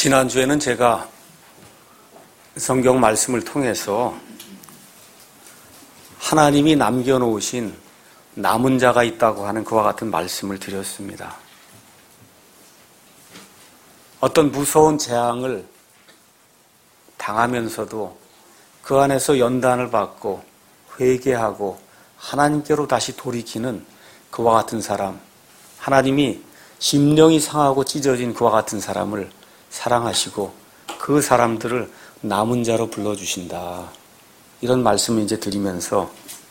지난주에는 제가 성경 말씀을 통해서 하나님이 남겨놓으신 남은 자가 있다고 하는 그와 같은 말씀을 드렸습니다. 어떤 무서운 재앙을 당하면서도 그 안에서 연단을 받고 회개하고 하나님께로 다시 돌이키는 그와 같은 사람, 하나님이 심령이 상하고 찢어진 그와 같은 사람을 사랑하시고 그 사람들을 남은 자로 불러주신다. 이런 말씀을 이제 드리면서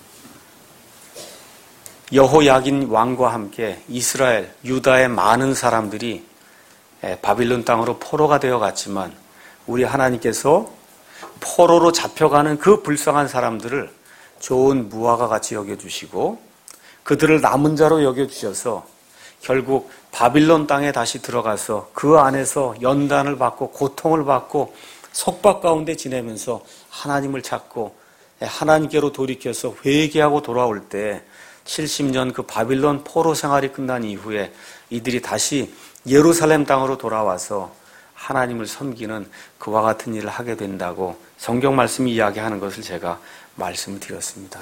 여호야긴 왕과 함께 이스라엘, 유다의 많은 사람들이 바빌론 땅으로 포로가 되어 갔지만 우리 하나님께서 포로로 잡혀가는 그 불쌍한 사람들을 좋은 무화과 같이 여겨주시고 그들을 남은 자로 여겨주셔서 결국 바빌론 땅에 다시 들어가서 그 안에서 연단을 받고 고통을 받고 속박 가운데 지내면서 하나님을 찾고 하나님께로 돌이켜서 회개하고 돌아올 때 70년 그 바빌론 포로 생활이 끝난 이후에 이들이 다시 예루살렘 땅으로 돌아와서 하나님을 섬기는 그와 같은 일을 하게 된다고 성경 말씀이 이야기하는 것을 제가 말씀을 드렸습니다.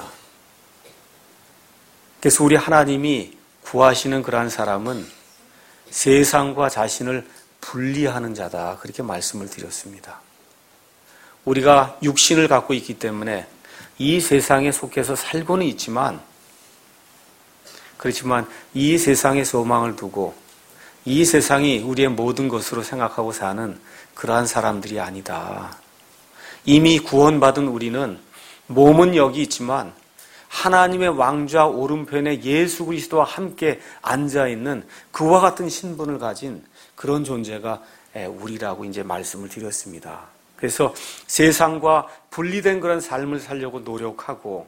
그래서 우리 하나님이 구하시는 그러한 사람은 세상과 자신을 분리하는 자다. 그렇게 말씀을 드렸습니다. 우리가 육신을 갖고 있기 때문에 이 세상에 속해서 살고는 있지만 그렇지만 이 세상의 소망을 두고 이 세상이 우리의 모든 것으로 생각하고 사는 그러한 사람들이 아니다. 이미 구원받은 우리는 몸은 여기 있지만 하나님의 왕좌 오른편에 예수 그리스도와 함께 앉아있는 그와 같은 신분을 가진 그런 존재가 우리라고 이제 말씀을 드렸습니다. 그래서 세상과 분리된 그런 삶을 살려고 노력하고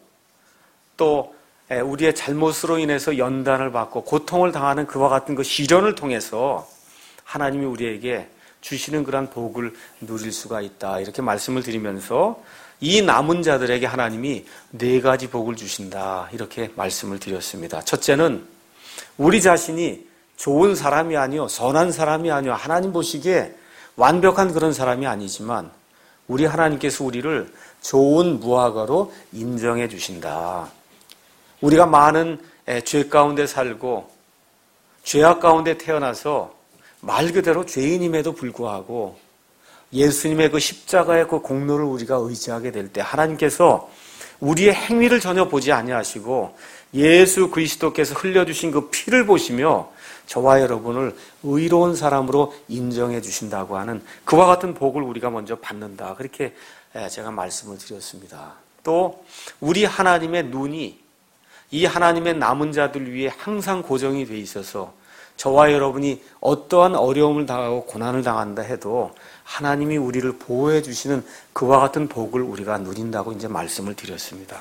또 우리의 잘못으로 인해서 연단을 받고 고통을 당하는 그와 같은 그 시련을 통해서 하나님이 우리에게 주시는 그런 복을 누릴 수가 있다. 이렇게 말씀을 드리면서 이 남은 자들에게 하나님이 4가지 복을 주신다. 이렇게 말씀을 드렸습니다. 첫째는 우리 자신이 좋은 사람이 아니요 선한 사람이 아니요 하나님 보시기에 완벽한 그런 사람이 아니지만 우리 하나님께서 우리를 좋은 무화과로 인정해 주신다. 우리가 많은 죄 가운데 살고 죄악 가운데 태어나서 말 그대로 죄인임에도 불구하고 예수님의 그 십자가의 그 공로를 우리가 의지하게 될 때 하나님께서 우리의 행위를 전혀 보지 아니하시고 예수 그리스도께서 흘려주신 그 피를 보시며 저와 여러분을 의로운 사람으로 인정해 주신다고 하는 그와 같은 복을 우리가 먼저 받는다. 그렇게 제가 말씀을 드렸습니다. 또 우리 하나님의 눈이 이 하나님의 남은 자들 위해 항상 고정이 돼 있어서 저와 여러분이 어떠한 어려움을 당하고 고난을 당한다 해도 하나님이 우리를 보호해 주시는 그와 같은 복을 우리가 누린다고 이제 말씀을 드렸습니다.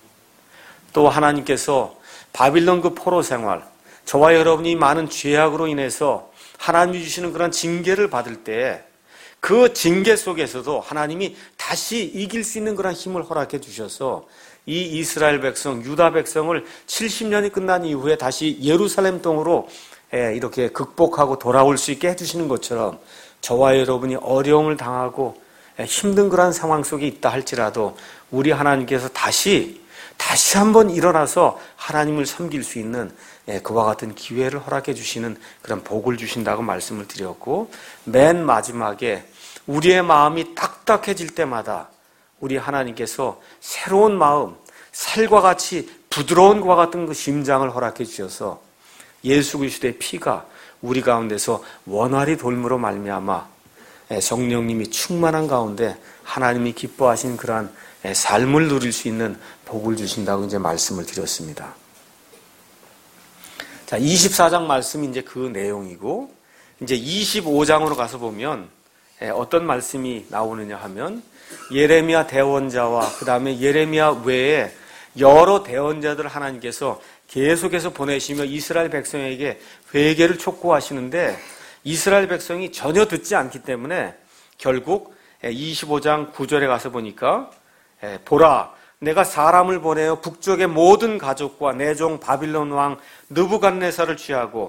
또 하나님께서 바빌론 그 포로 생활, 저와 여러분이 많은 죄악으로 인해서 하나님이 주시는 그런 징계를 받을 때 그 징계 속에서도 하나님이 다시 이길 수 있는 그런 힘을 허락해 주셔서 이 이스라엘 백성, 유다 백성을 70년이 끝난 이후에 다시 예루살렘 땅으로 이렇게 극복하고 돌아올 수 있게 해주시는 것처럼 저와 여러분이 어려움을 당하고 힘든 그런 상황 속에 있다 할지라도 우리 하나님께서 다시 한번 일어나서 하나님을 섬길 수 있는 그와 같은 기회를 허락해 주시는 그런 복을 주신다고 말씀을 드렸고 맨 마지막에 우리의 마음이 딱딱해질 때마다 우리 하나님께서 새로운 마음, 살과 같이 부드러운 것과 같은 그 심장을 허락해 주셔서 예수 그리스도의 피가 우리 가운데서 원활히 돌므로 말미암아 성령님이 충만한 가운데 하나님이 기뻐하신 그러한 삶을 누릴 수 있는 복을 주신다고 이제 말씀을 드렸습니다. 자, 24장 말씀이 이제 그 내용이고 이제 25장으로 가서 보면 어떤 말씀이 나오느냐 하면 예레미야 대언자와 그 다음에 예레미야 외에 여러 대언자들 하나님께서 계속해서 보내시며 이스라엘 백성에게 회개를 촉구하시는데 이스라엘 백성이 전혀 듣지 않기 때문에 결국 25장 9절에 가서 보니까 보라 내가 사람을 보내어 북쪽의 모든 가족과 내 종 바빌론 왕 느부갓네살을 취하고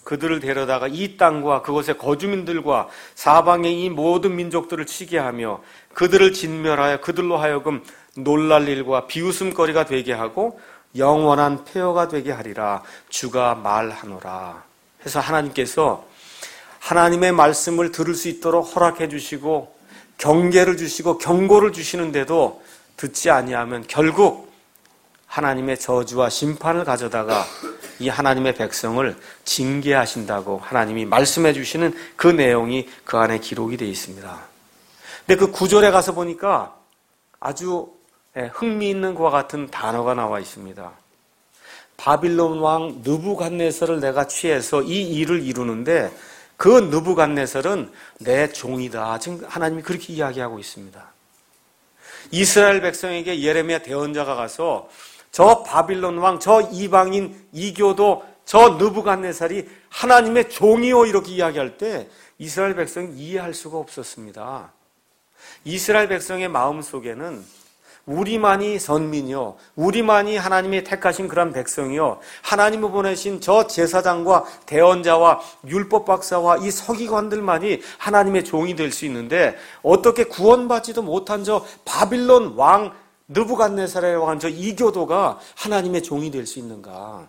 그들을 데려다가 이 땅과 그곳의 거주민들과 사방의 이 모든 민족들을 치게 하며 그들을 진멸하여 그들로 하여금 놀랄 일과 비웃음거리가 되게 하고 영원한 폐허가 되게 하리라 주가 말하노라. 해서 하나님께서 하나님의 말씀을 들을 수 있도록 허락해 주시고 경계를 주시고 경고를 주시는데도 듣지 아니하면 결국 하나님의 저주와 심판을 가져다가 이 하나님의 백성을 징계하신다고 하나님이 말씀해 주시는 그 내용이 그 안에 기록이 되어 있습니다. 근데 그 9절에 가서 보니까 아주 흥미있는 것과 같은 단어가 나와 있습니다. 바빌론 왕 느부갓네살을 내가 취해서 이 일을 이루는데 그 느부갓네살은 내 종이다. 지금 하나님이 그렇게 이야기하고 있습니다. 이스라엘 백성에게 예레미야 대언자가 가서 저 바빌론 왕, 저 이방인 이교도 저 느부갓네살이 하나님의 종이요 이렇게 이야기할 때 이스라엘 백성이 이해할 수가 없었습니다. 이스라엘 백성의 마음속에는 우리만이 선민이요, 우리만이 하나님의 택하신 그런 백성이요, 하나님을 보내신 저 제사장과 대언자와 율법 박사와 이 서기관들만이 하나님의 종이 될 수 있는데 어떻게 구원받지도 못한 저 바빌론 왕 느부갓네살이라고 하는 저 이교도가 하나님의 종이 될 수 있는가?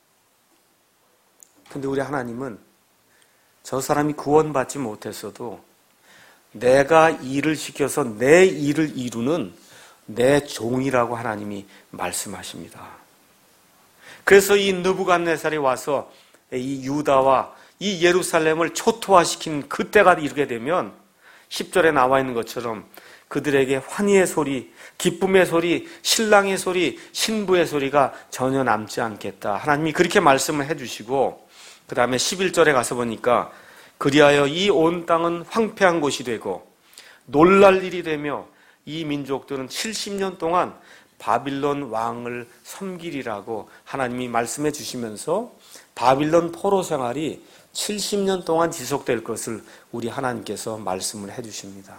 근데 우리 하나님은 저 사람이 구원받지 못했어도 내가 일을 시켜서 내 일을 이루는 내 종이라고 하나님이 말씀하십니다. 그래서 이 느부갓네살이 와서 이 유다와 이 예루살렘을 초토화시킨 그때가 이르게 되면 10절에 나와 있는 것처럼 그들에게 환희의 소리, 기쁨의 소리, 신랑의 소리, 신부의 소리가 전혀 남지 않겠다. 하나님이 그렇게 말씀을 해주시고 그 다음에 11절에 가서 보니까 그리하여 이 온 땅은 황폐한 곳이 되고 놀랄 일이 되며 이 민족들은 70년 동안 바빌론 왕을 섬기리라고 하나님이 말씀해 주시면서 바빌론 포로 생활이 70년 동안 지속될 것을 우리 하나님께서 말씀을 해 주십니다.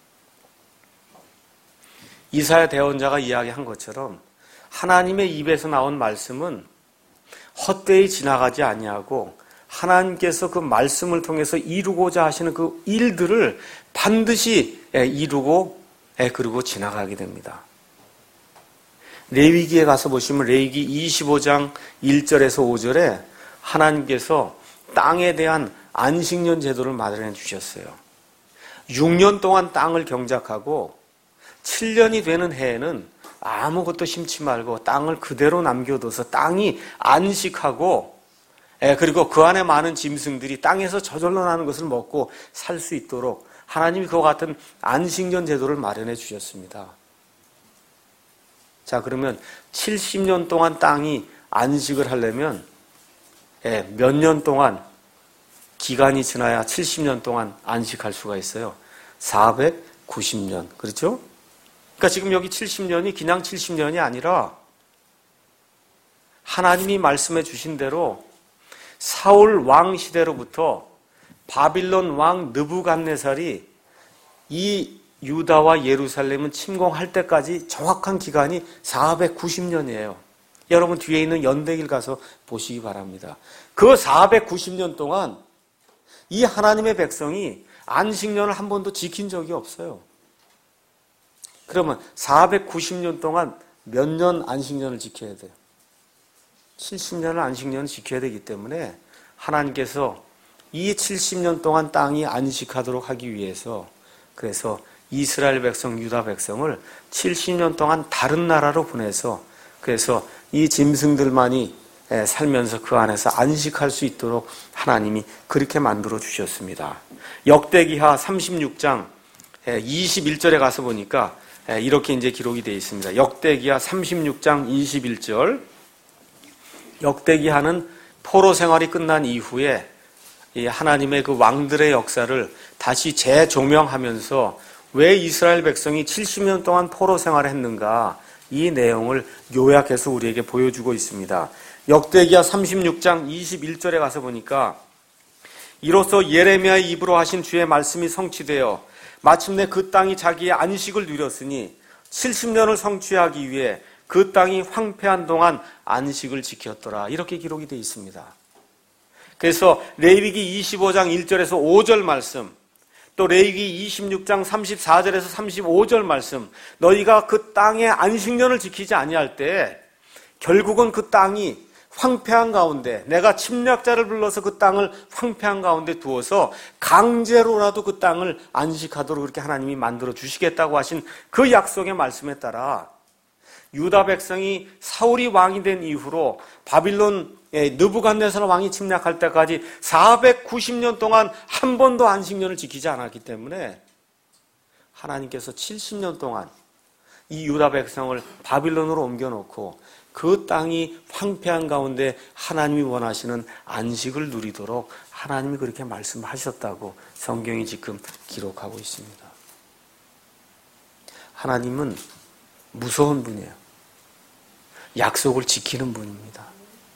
이사야 대언자가 이야기한 것처럼 하나님의 입에서 나온 말씀은 헛되이 지나가지 아니하고 하나님께서 그 말씀을 통해서 이루고자 하시는 그 일들을 반드시 이루고 그리고 지나가게 됩니다. 레위기에 가서 보시면 레위기 25장 1절에서 5절에 하나님께서 땅에 대한 안식년 제도를 마련해 주셨어요. 6년 동안 땅을 경작하고 7년이 되는 해에는 아무것도 심지 말고 땅을 그대로 남겨둬서 땅이 안식하고 그리고 그 안에 많은 짐승들이 땅에서 저절로 나는 것을 먹고 살 수 있도록 하나님이 그와 같은 안식년 제도를 마련해 주셨습니다. 자, 그러면 70년 동안 땅이 안식을 하려면 몇 년 동안 기간이 지나야 70년 동안 안식할 수가 있어요? 490년. 그렇죠? 그러니까 지금 여기 70년이 그냥 70년이 아니라 하나님이 말씀해 주신 대로 사울 왕 시대로부터 바빌론 왕 느부갓네살이 이 유다와 예루살렘을 침공할 때까지 정확한 기간이 490년이에요. 여러분 뒤에 있는 연대기를 가서 보시기 바랍니다. 그 490년 동안 이 하나님의 백성이 안식년을 한 번도 지킨 적이 없어요. 그러면 490년 동안 몇 년 안식년을 지켜야 돼요? 70년을 안식년을 지켜야 되기 때문에 하나님께서 이 70년 동안 땅이 안식하도록 하기 위해서 그래서 이스라엘 백성, 유다 백성을 70년 동안 다른 나라로 보내서 그래서 이 짐승들만이 살면서 그 안에서 안식할 수 있도록 하나님이 그렇게 만들어 주셨습니다. 역대기하 36장 21절에 가서 보니까 이렇게 이제 기록이 되어 있습니다. 역대기하 36장 21절. 역대기하는 포로 생활이 끝난 이후에 이 하나님의 그 왕들의 역사를 다시 재조명하면서 왜 이스라엘 백성이 70년 동안 포로 생활을 했는가 이 내용을 요약해서 우리에게 보여주고 있습니다. 역대기하 36장 21절에 가서 보니까 이로써 예레미야의 입으로 하신 주의 말씀이 성취되어 마침내 그 땅이 자기의 안식을 누렸으니 70년을 성취하기 위해 그 땅이 황폐한 동안 안식을 지켰더라. 이렇게 기록이 되어 있습니다. 그래서 레위기 25장 1절에서 5절 말씀, 또 레위기 26장 34절에서 35절 말씀, 너희가 그 땅의 안식년을 지키지 아니할 때 결국은 그 땅이 황폐한 가운데, 내가 침략자를 불러서 그 땅을 황폐한 가운데 두어서 강제로라도 그 땅을 안식하도록 그렇게 하나님이 만들어 주시겠다고 하신 그 약속의 말씀에 따라 유다 백성이 사울이 왕이 된 이후로 바빌론 느부갓네살 왕이 침략할 때까지 490년 동안 한 번도 안식년을 지키지 않았기 때문에 하나님께서 70년 동안 이 유다 백성을 바빌론으로 옮겨놓고 그 땅이 황폐한 가운데 하나님이 원하시는 안식을 누리도록 하나님이 그렇게 말씀하셨다고 성경이 지금 기록하고 있습니다. 하나님은 무서운 분이에요. 약속을 지키는 분입니다.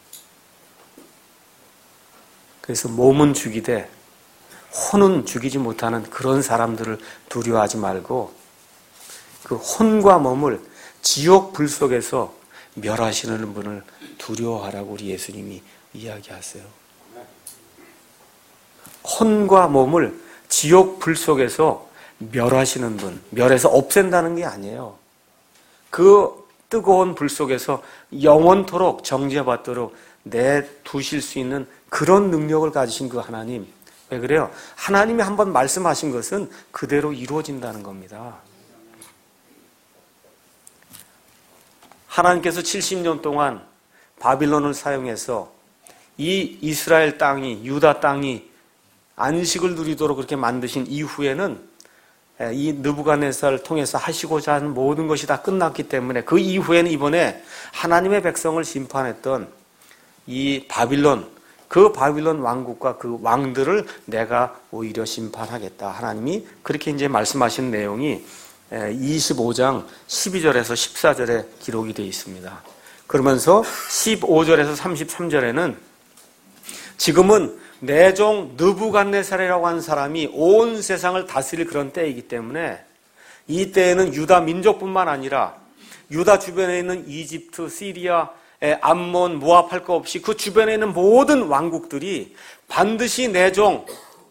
그래서 몸은 죽이되 혼은 죽이지 못하는 그런 사람들을 두려워하지 말고 그 혼과 몸을 지옥 불 속에서 멸하시는 분을 두려워하라고 우리 예수님이 이야기하세요. 혼과 몸을 지옥 불 속에서 멸하시는 분, 멸해서 없앤다는 게 아니에요. 그 뜨거운 불 속에서 영원토록 정죄받도록 내두실 수 있는 그런 능력을 가지신 그 하나님. 왜 그래요? 하나님이 한번 말씀하신 것은 그대로 이루어진다는 겁니다. 하나님께서 70년 동안 바빌론을 사용해서 이 이스라엘 땅이, 유다 땅이 안식을 누리도록 그렇게 만드신 이후에는 이 느부갓네살을 통해서 하시고자 하는 모든 것이 다 끝났기 때문에 그 이후에는 이번에 하나님의 백성을 심판했던 이 바빌론, 그 바빌론 왕국과 그 왕들을 내가 오히려 심판하겠다. 하나님이 그렇게 이제 말씀하신 내용이 25장 12절에서 14절에 기록이 되어 있습니다. 그러면서 15절에서 33절에는 지금은 내 종 느부갓네살이라고 하는 사람이 온 세상을 다스릴 그런 때이기 때문에 이 때에는 유다 민족뿐만 아니라 유다 주변에 있는 이집트, 시리아, 암몬, 모압 할 것 없이 그 주변에 있는 모든 왕국들이 반드시 내 종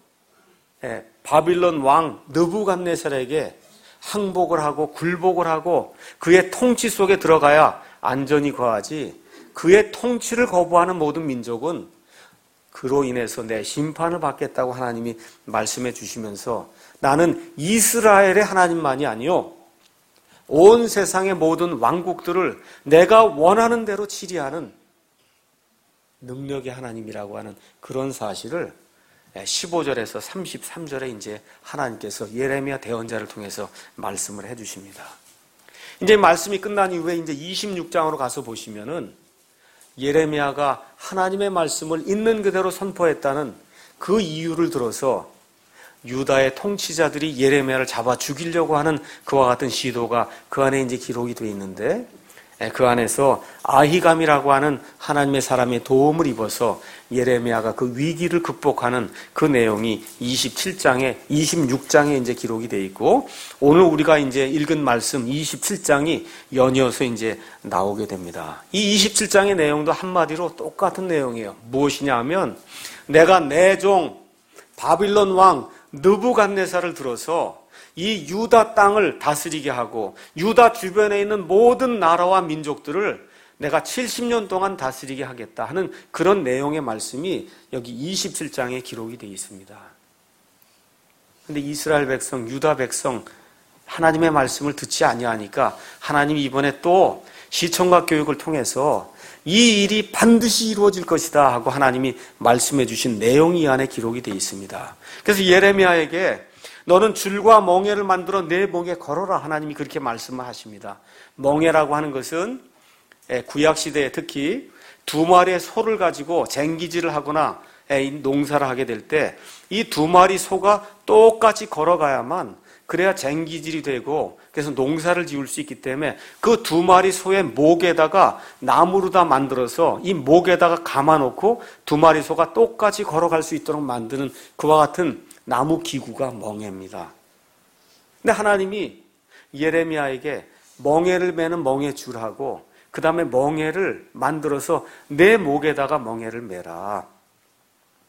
바빌론 왕 느부갓네살에게 항복을 하고 굴복을 하고 그의 통치 속에 들어가야 안전이 거하지, 그의 통치를 거부하는 모든 민족은 그로 인해서 내 심판을 받겠다고 하나님이 말씀해 주시면서 나는 이스라엘의 하나님만이 아니요 온 세상의 모든 왕국들을 내가 원하는 대로 치리하는 능력의 하나님이라고 하는 그런 사실을 15절에서 33절에 이제 하나님께서 예레미야 대언자를 통해서 말씀을 해 주십니다. 이제 말씀이 끝난 이후에 이제 26장으로 가서 보시면은 예레미야가 하나님의 말씀을 있는 그대로 선포했다는 그 이유를 들어서 유다의 통치자들이 예레미야를 잡아 죽이려고 하는 그와 같은 시도가 그 안에 이제 기록이 되어 있는데, 그 안에서 아히감이라고 하는 하나님의 사람의 도움을 입어서 예레미야가 그 위기를 극복하는 그 내용이 26장에 이제 기록이 되어 있고, 오늘 우리가 이제 읽은 말씀 27장이 연이어서 이제 나오게 됩니다. 이 27장의 내용도 한마디로 똑같은 내용이에요. 무엇이냐 하면 내가 내 종 바빌론 왕 느부갓네살을 들어서 이 유다 땅을 다스리게 하고 유다 주변에 있는 모든 나라와 민족들을 내가 70년 동안 다스리게 하겠다 하는 그런 내용의 말씀이 여기 27장에 기록이 되어 있습니다. 그런데 이스라엘 백성, 유다 백성 하나님의 말씀을 듣지 아니하니까 하나님이 이번에 또 시청각 교육을 통해서 이 일이 반드시 이루어질 것이다 하고 하나님이 말씀해 주신 내용이 이 안에 기록이 되어 있습니다. 그래서 예레미야에게 너는 줄과 멍에를 만들어 내 목에 걸어라, 하나님이 그렇게 말씀을 하십니다. 멍에라고 하는 것은 구약시대에 특히 두 마리의 소를 가지고 쟁기질을 하거나 농사를 하게 될 때 이 두 마리 소가 똑같이 걸어가야만 그래야 쟁기질이 되고 그래서 농사를 지을 수 있기 때문에 그 두 마리 소의 목에다가 나무로 다 만들어서 이 목에다가 감아놓고 두 마리 소가 똑같이 걸어갈 수 있도록 만드는 그와 같은 나무 기구가 멍에입니다. 근데 하나님이 예레미야에게 멍에를 매는 멍에줄하고 그 다음에 멍에를 만들어서 내 목에다가 멍에를 매라.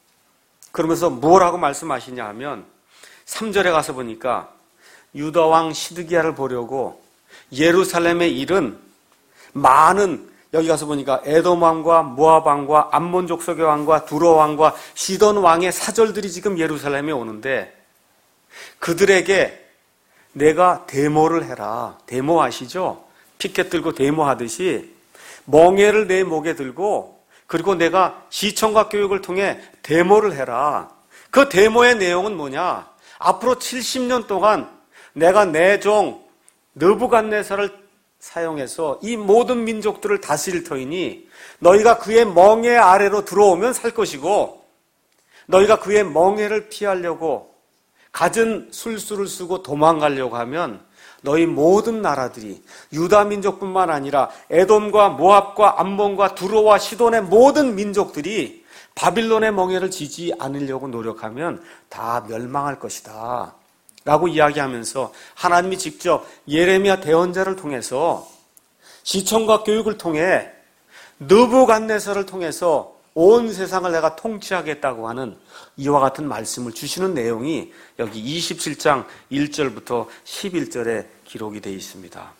그러면서 뭐라고 말씀하시냐 하면 3절에 가서 보니까 유다 왕 시드기야를 보려고 예루살렘에 이른 많은, 여기 가서 보니까 에돔 왕과 모압 왕과 암몬 족속의 왕과 두로 왕과 시돈 왕의 사절들이 지금 예루살렘에 오는데 그들에게 내가 데모를 해라. 데모 아시죠? 피켓 들고 데모하듯이 멍에를 내 목에 들고, 그리고 내가 시청각 교육을 통해 데모를 해라. 그 데모의 내용은 뭐냐? 앞으로 70년 동안 내가 내 종 느부갓네살을 사용해서 이 모든 민족들을 다스릴 터이니 너희가 그의 멍에 아래로 들어오면 살 것이고, 너희가 그의 멍에를 피하려고 갖은 술수를 쓰고 도망가려고 하면 너희 모든 나라들이 유다 민족뿐만 아니라 에돔과 모압과 암몬과 두로와 시돈의 모든 민족들이 바빌론의 멍에를 지지 않으려고 노력하면 다 멸망할 것이다 라고 이야기하면서 하나님이 직접 예레미야 대언자를 통해서 시청각 교육을 통해 느부갓네살을 통해서 온 세상을 내가 통치하겠다고 하는 이와 같은 말씀을 주시는 내용이 여기 27장 1절부터 11절에 기록이 되어 있습니다.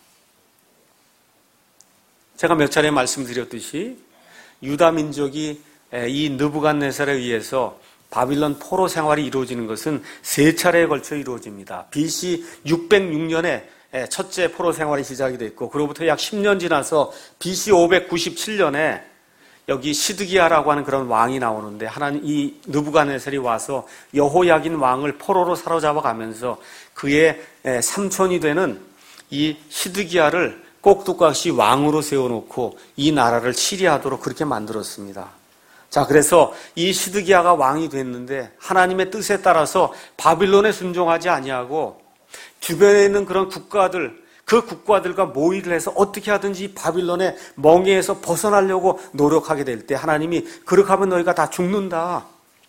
제가 몇 차례 말씀드렸듯이 유다 민족이 이 느부갓네살에 의해서 바빌론 포로 생활이 이루어지는 것은 세 차례에 걸쳐 이루어집니다. BC 606년에 첫째 포로 생활이 시작이 됐고, 그로부터 약 10년 지나서 BC 597년에 여기 시드기야라고 하는 그런 왕이 나오는데, 하나님 이 느부갓네살이 와서 여호야긴 왕을 포로로 사로잡아 가면서 그의 삼촌이 되는 이 시드기야를 꼭두각시 왕으로 세워놓고 이 나라를 치리하도록 그렇게 만들었습니다. 자, 그래서 이 시드기야가 왕이 됐는데 하나님의 뜻에 따라서 바빌론에 순종하지 아니하고 주변에 있는 그런 국가들, 그 국가들과 모의를 해서 어떻게 하든지 바빌론의 멍에에서 벗어나려고 노력하게 될 때 하나님이 그렇게 하면 너희가 다 죽는다.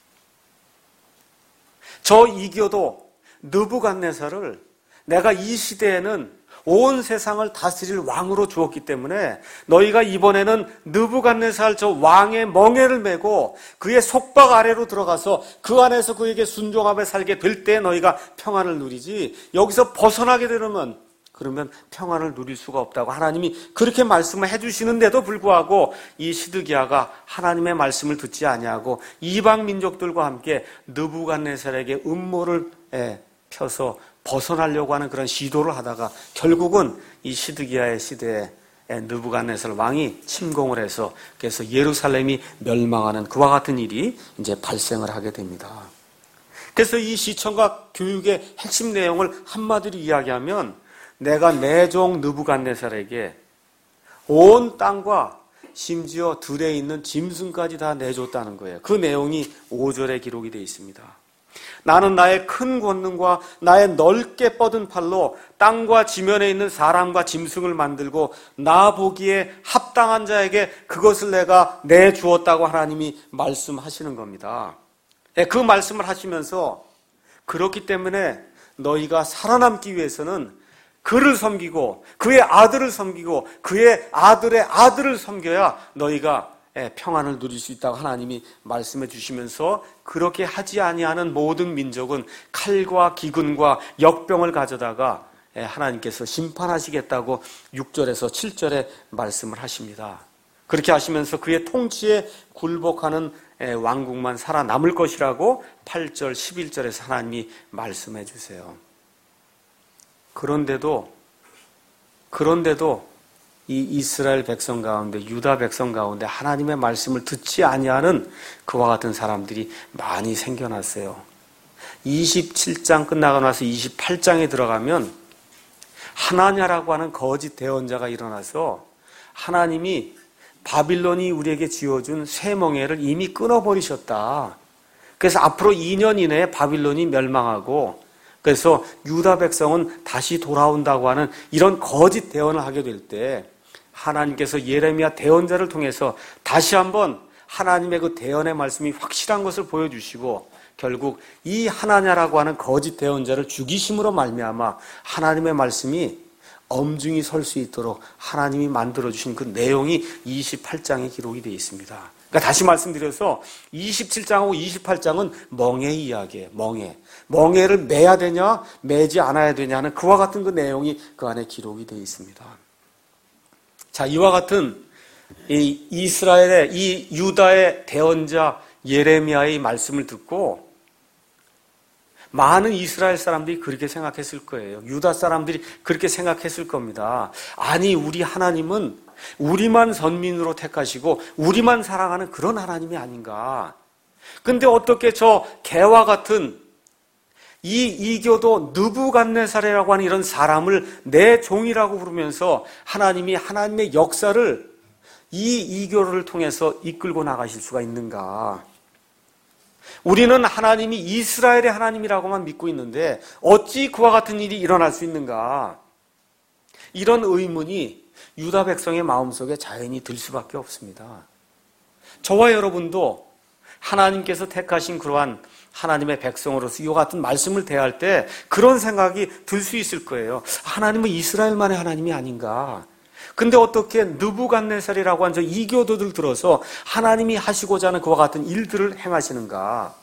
저 이교도 느부갓네살을 내가 이 시대에는 온 세상을 다스릴 왕으로 주었기 때문에 너희가 이번에는 느부갓네살 저 왕의 멍에를 메고 그의 속박 아래로 들어가서 그 안에서 그에게 순종하며 살게 될 때 너희가 평안을 누리지, 여기서 벗어나게 되면 그러면 평안을 누릴 수가 없다고 하나님이 그렇게 말씀을 해주시는데도 불구하고 이 시드기야가 하나님의 말씀을 듣지 아니하고 이방 민족들과 함께 느부갓네살에게 음모를 펴서 벗어나려고 하는 그런 시도를 하다가 결국은 이 시드기야의 시대에 느부갓네살 왕이 침공을 해서 그래서 예루살렘이 멸망하는 그와 같은 일이 이제 발생을 하게 됩니다. 그래서 이 시청각 교육의 핵심 내용을 한마디로 이야기하면 내가 내 종 느부갓네살에게 온 땅과 심지어 들에 있는 짐승까지 다 내줬다는 거예요. 그 내용이 5절에 기록이 되어 있습니다. 나는 나의 큰 권능과 나의 넓게 뻗은 팔로 땅과 지면에 있는 사람과 짐승을 만들고 나 보기에 합당한 자에게 그것을 내가 내주었다고 하나님이 말씀하시는 겁니다. 그 말씀을 하시면서 그렇기 때문에 너희가 살아남기 위해서는 그를 섬기고 그의 아들을 섬기고 그의 아들의 아들을 섬겨야 너희가 평안을 누릴 수 있다고 하나님이 말씀해 주시면서 그렇게 하지 아니하는 모든 민족은 칼과 기근과 역병을 가져다가 하나님께서 심판하시겠다고 6절에서 7절에 말씀을 하십니다. 그렇게 하시면서 그의 통치에 굴복하는 왕국만 살아남을 것이라고 8절, 11절에서 하나님이 말씀해 주세요. 그런데도 이 이스라엘 백성 가운데, 유다 백성 가운데 하나님의 말씀을 듣지 아니하는 그와 같은 사람들이 많이 생겨났어요. 27장 끝나고 나서 28장에 들어가면 하나냐라고 하는 거짓 대언자가 일어나서 하나님이 바빌론이 우리에게 지어준 쇠멍에를 이미 끊어버리셨다. 그래서 앞으로 2년 이내에 바빌론이 멸망하고 그래서 유다 백성은 다시 돌아온다고 하는 이런 거짓 대언을 하게 될 때 하나님께서 예레미야 대언자를 통해서 다시 한번 하나님의 그 대언의 말씀이 확실한 것을 보여주시고 결국 이 하나냐라고 하는 거짓 대언자를 죽이심으로 말미암아 하나님의 말씀이 엄중히 설 수 있도록 하나님이 만들어주신 그 내용이 28장에 기록이 되어 있습니다. 그러니까 다시 말씀드려서 27장하고 28장은 멍해의 이야기예요. 멍해를 매야 되냐 매지 않아야 되냐는 그와 같은 그 내용이 그 안에 기록이 되어 있습니다. 자, 이와 같은 이 이스라엘의 이 유다의 대언자 예레미야의 말씀을 듣고 많은 이스라엘 사람들이 그렇게 생각했을 거예요. 유다 사람들이 그렇게 생각했을 겁니다. 아니, 우리 하나님은 우리만 선민으로 택하시고 우리만 사랑하는 그런 하나님이 아닌가. 근데 어떻게 저 개와 같은 이 이교도 느부갓네살이라고 하는 이런 사람을 내 종이라고 부르면서 하나님이 하나님의 역사를 이 이교를 통해서 이끌고 나가실 수가 있는가. 우리는 하나님이 이스라엘의 하나님이라고만 믿고 있는데 어찌 그와 같은 일이 일어날 수 있는가. 이런 의문이 유다 백성의 마음속에 자연히 들 수밖에 없습니다. 저와 여러분도 하나님께서 택하신 그러한 하나님의 백성으로서 이와 같은 말씀을 대할 때 그런 생각이 들 수 있을 거예요. 하나님은 이스라엘만의 하나님이 아닌가. 근데 어떻게 느부갓네살이라고 하는 저 이교도들 들어서 하나님이 하시고자 하는 그와 같은 일들을 행하시는가.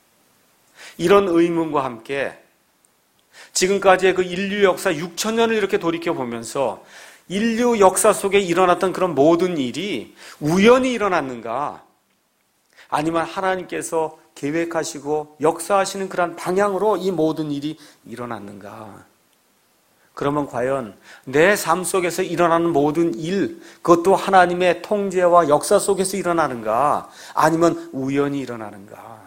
이런 의문과 함께 지금까지의 그 인류 역사 6,000년을 이렇게 돌이켜보면서 인류 역사 속에 일어났던 그런 모든 일이 우연히 일어났는가, 아니면 하나님께서 계획하시고 역사하시는 그런 방향으로 이 모든 일이 일어났는가. 그러면 과연 내 삶 속에서 일어나는 모든 일, 그것도 하나님의 통제와 역사 속에서 일어나는가, 아니면 우연히 일어나는가.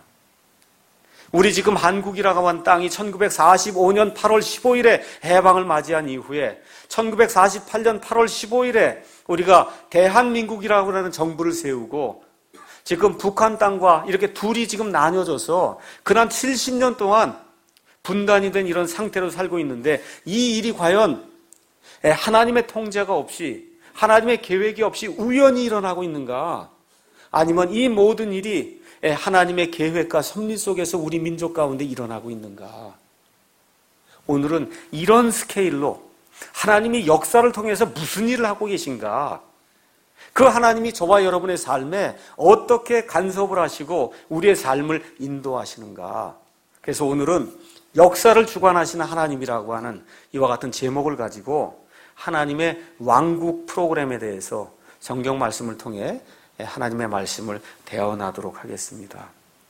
우리 지금 한국이라고 하는 땅이 1945년 8월 15일에 해방을 맞이한 이후에 1948년 8월 15일에 우리가 대한민국이라고 하는 정부를 세우고 지금 북한 땅과 이렇게 둘이 지금 나뉘어져서 지난 70년 동안 분단이 된 이런 상태로 살고 있는데, 이 일이 과연 하나님의 통제가 없이, 하나님의 계획이 없이 우연히 일어나고 있는가, 아니면 이 모든 일이 하나님의 계획과 섭리 속에서 우리 민족 가운데 일어나고 있는가. 오늘은 이런 스케일로 하나님이 역사를 통해서 무슨 일을 하고 계신가, 그 하나님이 저와 여러분의 삶에 어떻게 간섭을 하시고 우리의 삶을 인도하시는가. 그래서 오늘은 역사를 주관하시는 하나님이라고 하는 이와 같은 제목을 가지고 하나님의 왕국 프로그램에 대해서 성경 말씀을 통해 하나님의 말씀을 대언하도록 하겠습니다.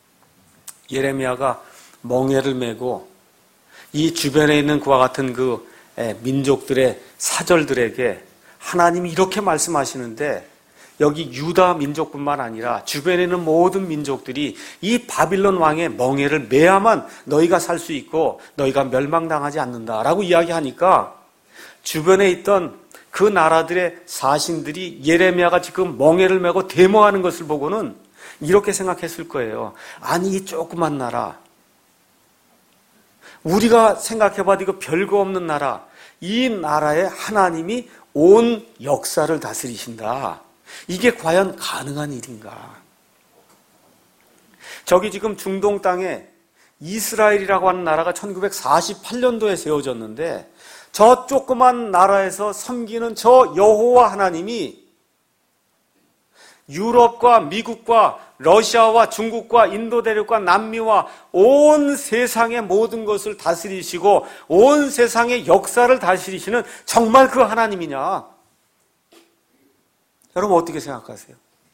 예레미야가 멍에를 메고 이 주변에 있는 그와 같은 그 민족들의 사절들에게 하나님이 이렇게 말씀하시는데, 여기 유다 민족뿐만 아니라 주변에 있는 모든 민족들이 이 바빌론 왕의 멍에를 메야만 너희가 살 수 있고 너희가 멸망당하지 않는다라고 이야기하니까 주변에 있던 그 나라들의 사신들이 예레미야가 지금 멍에를 메고 데모하는 것을 보고는 이렇게 생각했을 거예요. 아니, 이 조그만 나라, 우리가 생각해봐도 이거 별거 없는 나라, 이 나라에 하나님이 온 역사를 다스리신다. 이게 과연 가능한 일인가? 저기 지금 중동 땅에 이스라엘이라고 하는 나라가 1948년도에 세워졌는데, 저 조그만 나라에서 섬기는 저 여호와 하나님이 유럽과 미국과 러시아와 중국과 인도 대륙과 남미와 온 세상의 모든 것을 다스리시고 온 세상의 역사를 다스리시는 정말 그 하나님이냐? 여러분 어떻게 생각하세요?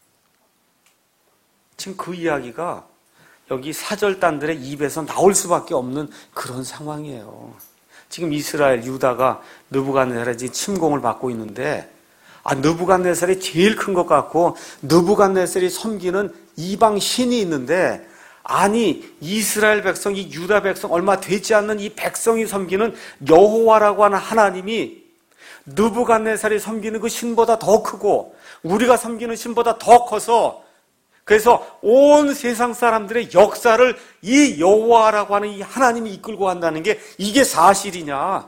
지금 그 이야기가 여기 사절단들의 입에서 나올 수밖에 없는 그런 상황이에요. 지금 이스라엘, 유다가 느부갓네살의 침공을 받고 있는데, 느부갓네살이 제일 큰 것 같고 느부갓네살이 섬기는 이방 신이 있는데, 아니 이스라엘 백성, 이 유다 백성, 얼마 되지 않는 이 백성이 섬기는 여호와라고 하는 하나님이 느부갓네살이 섬기는 그 신보다 더 크고 우리가 섬기는 신보다 더 커서, 그래서 온 세상 사람들의 역사를 이 여호와라고 하는 이 하나님이 이끌고 간다는 게 이게 사실이냐?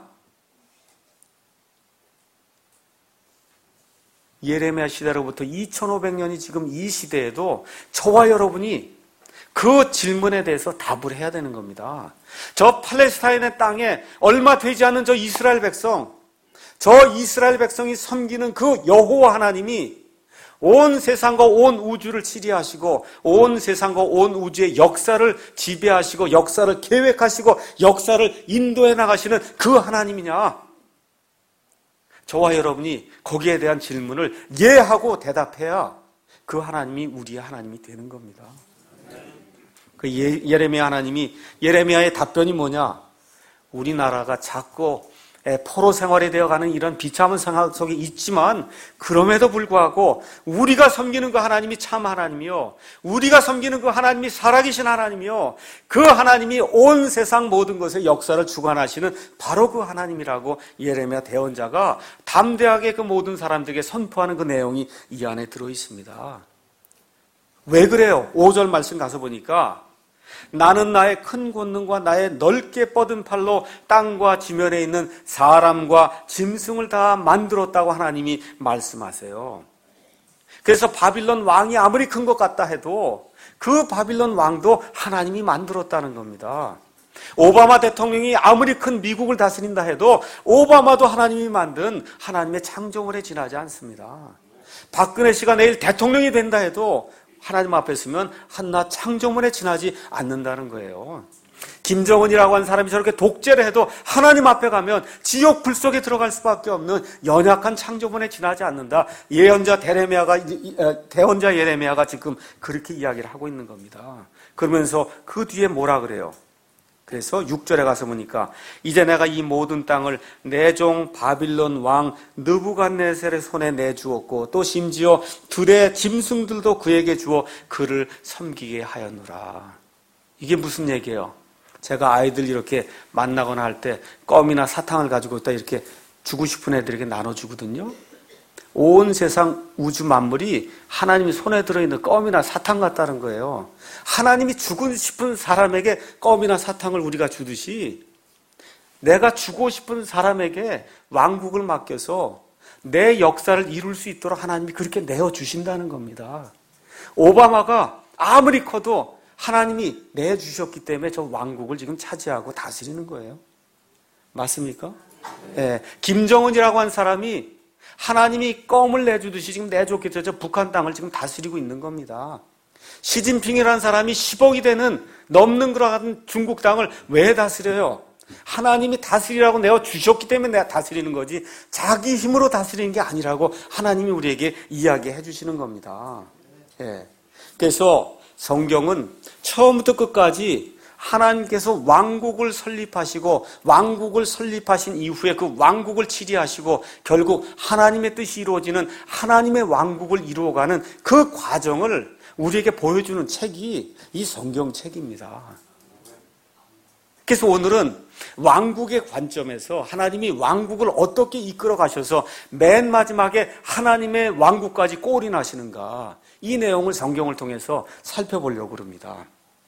예레미야 시대로부터 2500년이 지금 이 시대에도 저와 여러분이 그 질문에 대해서 답을 해야 되는 겁니다. 저 팔레스타인의 땅에 얼마 되지 않는 저 이스라엘 백성, 저 이스라엘 백성이 섬기는 그 여호와 하나님이 온 세상과 온 우주를 치리하시고 온 세상과 온 우주의 역사를 지배하시고 역사를 계획하시고 역사를 인도해 나가시는 그 하나님이냐? 저와 여러분이 거기에 대한 질문을 예 하고 대답해야 그 하나님이 우리의 하나님이 되는 겁니다. 그 예레미야 하나님이 예레미야의 답변이 뭐냐? 우리나라가 자꾸 포로 생활이 되어가는 이런 비참한 상황 속에 있지만 그럼에도 불구하고 우리가 섬기는 그 하나님이 참 하나님이요, 우리가 섬기는 그 하나님이 살아계신 하나님이요, 그 하나님이 온 세상 모든 것의 역사를 주관하시는 바로 그 하나님이라고 예레미야 대언자가 담대하게 그 모든 사람들에게 선포하는 그 내용이 이 안에 들어있습니다. 왜 그래요? 5절 말씀 가서 보니까 나는 나의 큰 권능과 나의 넓게 뻗은 팔로 땅과 지면에 있는 사람과 짐승을 다 만들었다고 하나님이 말씀하세요. 그래서 바빌론 왕이 아무리 큰 것 같다 해도 그 바빌론 왕도 하나님이 만들었다는 겁니다. 오바마 대통령이 아무리 큰 미국을 다스린다 해도 오바마도 하나님이 만든 하나님의 창조물에 지나지 않습니다. 박근혜 씨가 내일 대통령이 된다 해도 하나님 앞에 서면 한낱 창조물에 지나지 않는다는 거예요. 김정은이라고 하는 사람이 저렇게 독재를 해도 하나님 앞에 가면 지옥 불 속에 들어갈 수밖에 없는 연약한 창조물에 지나지 않는다. 대언자 예레미야가 지금 그렇게 이야기를 하고 있는 겁니다. 그러면서 그 뒤에 뭐라 그래요? 그래서 6절에 가서 보니까 이제 내가 이 모든 땅을 내 종 바빌론 왕 느부갓네살의 손에 내주었고 또 심지어 들의 짐승들도 그에게 주어 그를 섬기게 하였노라. 이게 무슨 얘기예요? 제가 아이들 이렇게 만나거나 할 때 껌이나 사탕을 가지고 있다 이렇게 주고 싶은 애들에게 나눠주거든요. 온 세상 우주 만물이 하나님이 손에 들어있는 껌이나 사탕 같다는 거예요. 하나님이 주고 싶은 사람에게 껌이나 사탕을 우리가 주듯이 내가 주고 싶은 사람에게 왕국을 맡겨서 내 역사를 이룰 수 있도록 하나님이 그렇게 내어주신다는 겁니다. 오바마가 아무리 커도 하나님이 내주셨기 때문에 저 왕국을 지금 차지하고 다스리는 거예요. 맞습니까? 네. 김정은이라고 한 사람이 하나님이 껌을 내주듯이 지금 내줬기 때문에 저 북한 땅을 지금 다스리고 있는 겁니다. 시진핑이라는 사람이 10억이 되는 넘는 그와 같은 중국 땅을 왜 다스려요? 하나님이 다스리라고 내어주셨기 때문에 내가 다스리는 거지 자기 힘으로 다스리는 게 아니라고 하나님이 우리에게 이야기해 주시는 겁니다. 예. 그래서 성경은 처음부터 끝까지 하나님께서 왕국을 설립하시고 왕국을 설립하신 이후에 그 왕국을 치리하시고 결국 하나님의 뜻이 이루어지는 하나님의 왕국을 이루어가는 그 과정을 우리에게 보여주는 책이 이 성경책입니다. 그래서 오늘은 왕국의 관점에서 하나님이 왕국을 어떻게 이끌어 가셔서 맨 마지막에 하나님의 왕국까지 꼴이 나시는가, 이 내용을 성경을 통해서 살펴보려고 합니다.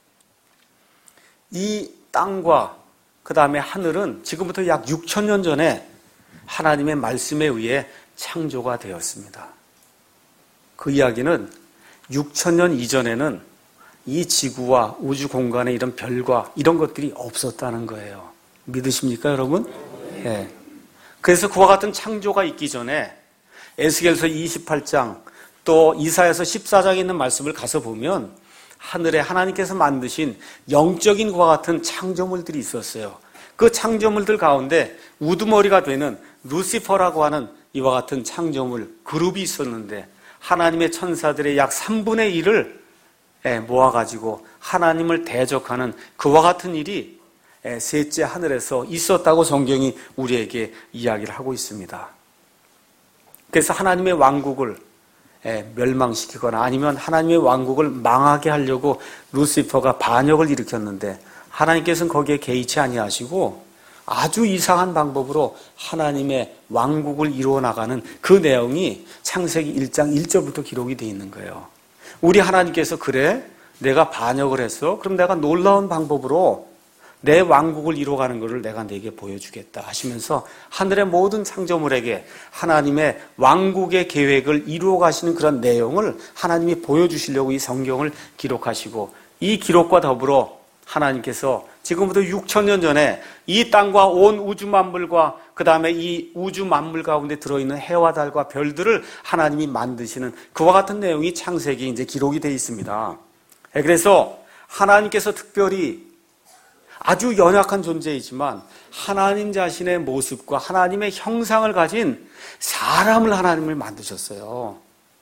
이 땅과 그 다음에 하늘은 지금부터 약 6,000년 전에 하나님의 말씀에 의해 창조가 되었습니다. 그 이야기는 6,000년 이전에는 이 지구와 우주 공간에 이런 별과 이런 것들이 없었다는 거예요. 믿으십니까, 여러분? 네. 그래서 그와 같은 창조가 있기 전에 에스겔서 28장 또 이사야서 14장에 있는 말씀을 가서 보면 하늘에 하나님께서 만드신 영적인 것과 같은 창조물들이 있었어요. 그 창조물들 가운데 우두머리가 되는 루시퍼라고 하는 이와 같은 창조물 그룹이 있었는데 하나님의 천사들의 약 3분의 1을 모아가지고 하나님을 대적하는 그와 같은 일이 셋째 하늘에서 있었다고 성경이 우리에게 이야기를 하고 있습니다. 그래서 하나님의 왕국을 멸망시키거나 아니면 하나님의 왕국을 망하게 하려고 루시퍼가 반역을 일으켰는데 하나님께서는 거기에 개의치 아니하시고 아주 이상한 방법으로 하나님의 왕국을 이루어 나가는 그 내용이 창세기 1장 1절부터 기록이 되어 있는 거예요. 우리 하나님께서 그래? 내가 반역을 했어? 그럼 내가 놀라운 방법으로 내 왕국을 이루어가는 것을 내가 네게 보여주겠다 하시면서 하늘의 모든 창조물에게 하나님의 왕국의 계획을 이루어가시는 그런 내용을 하나님이 보여주시려고 이 성경을 기록하시고 이 기록과 더불어 하나님께서 지금부터 6,000년 전에 이 땅과 온 우주 만물과 그 다음에 이 우주 만물 가운데 들어있는 해와 달과 별들을 하나님이 만드시는 그와 같은 내용이 창세기에 이제 기록이 되어 있습니다. 그래서 하나님께서 특별히 아주 연약한 존재이지만 하나님 자신의 모습과 하나님의 형상을 가진 사람을 하나님을 만드셨어요.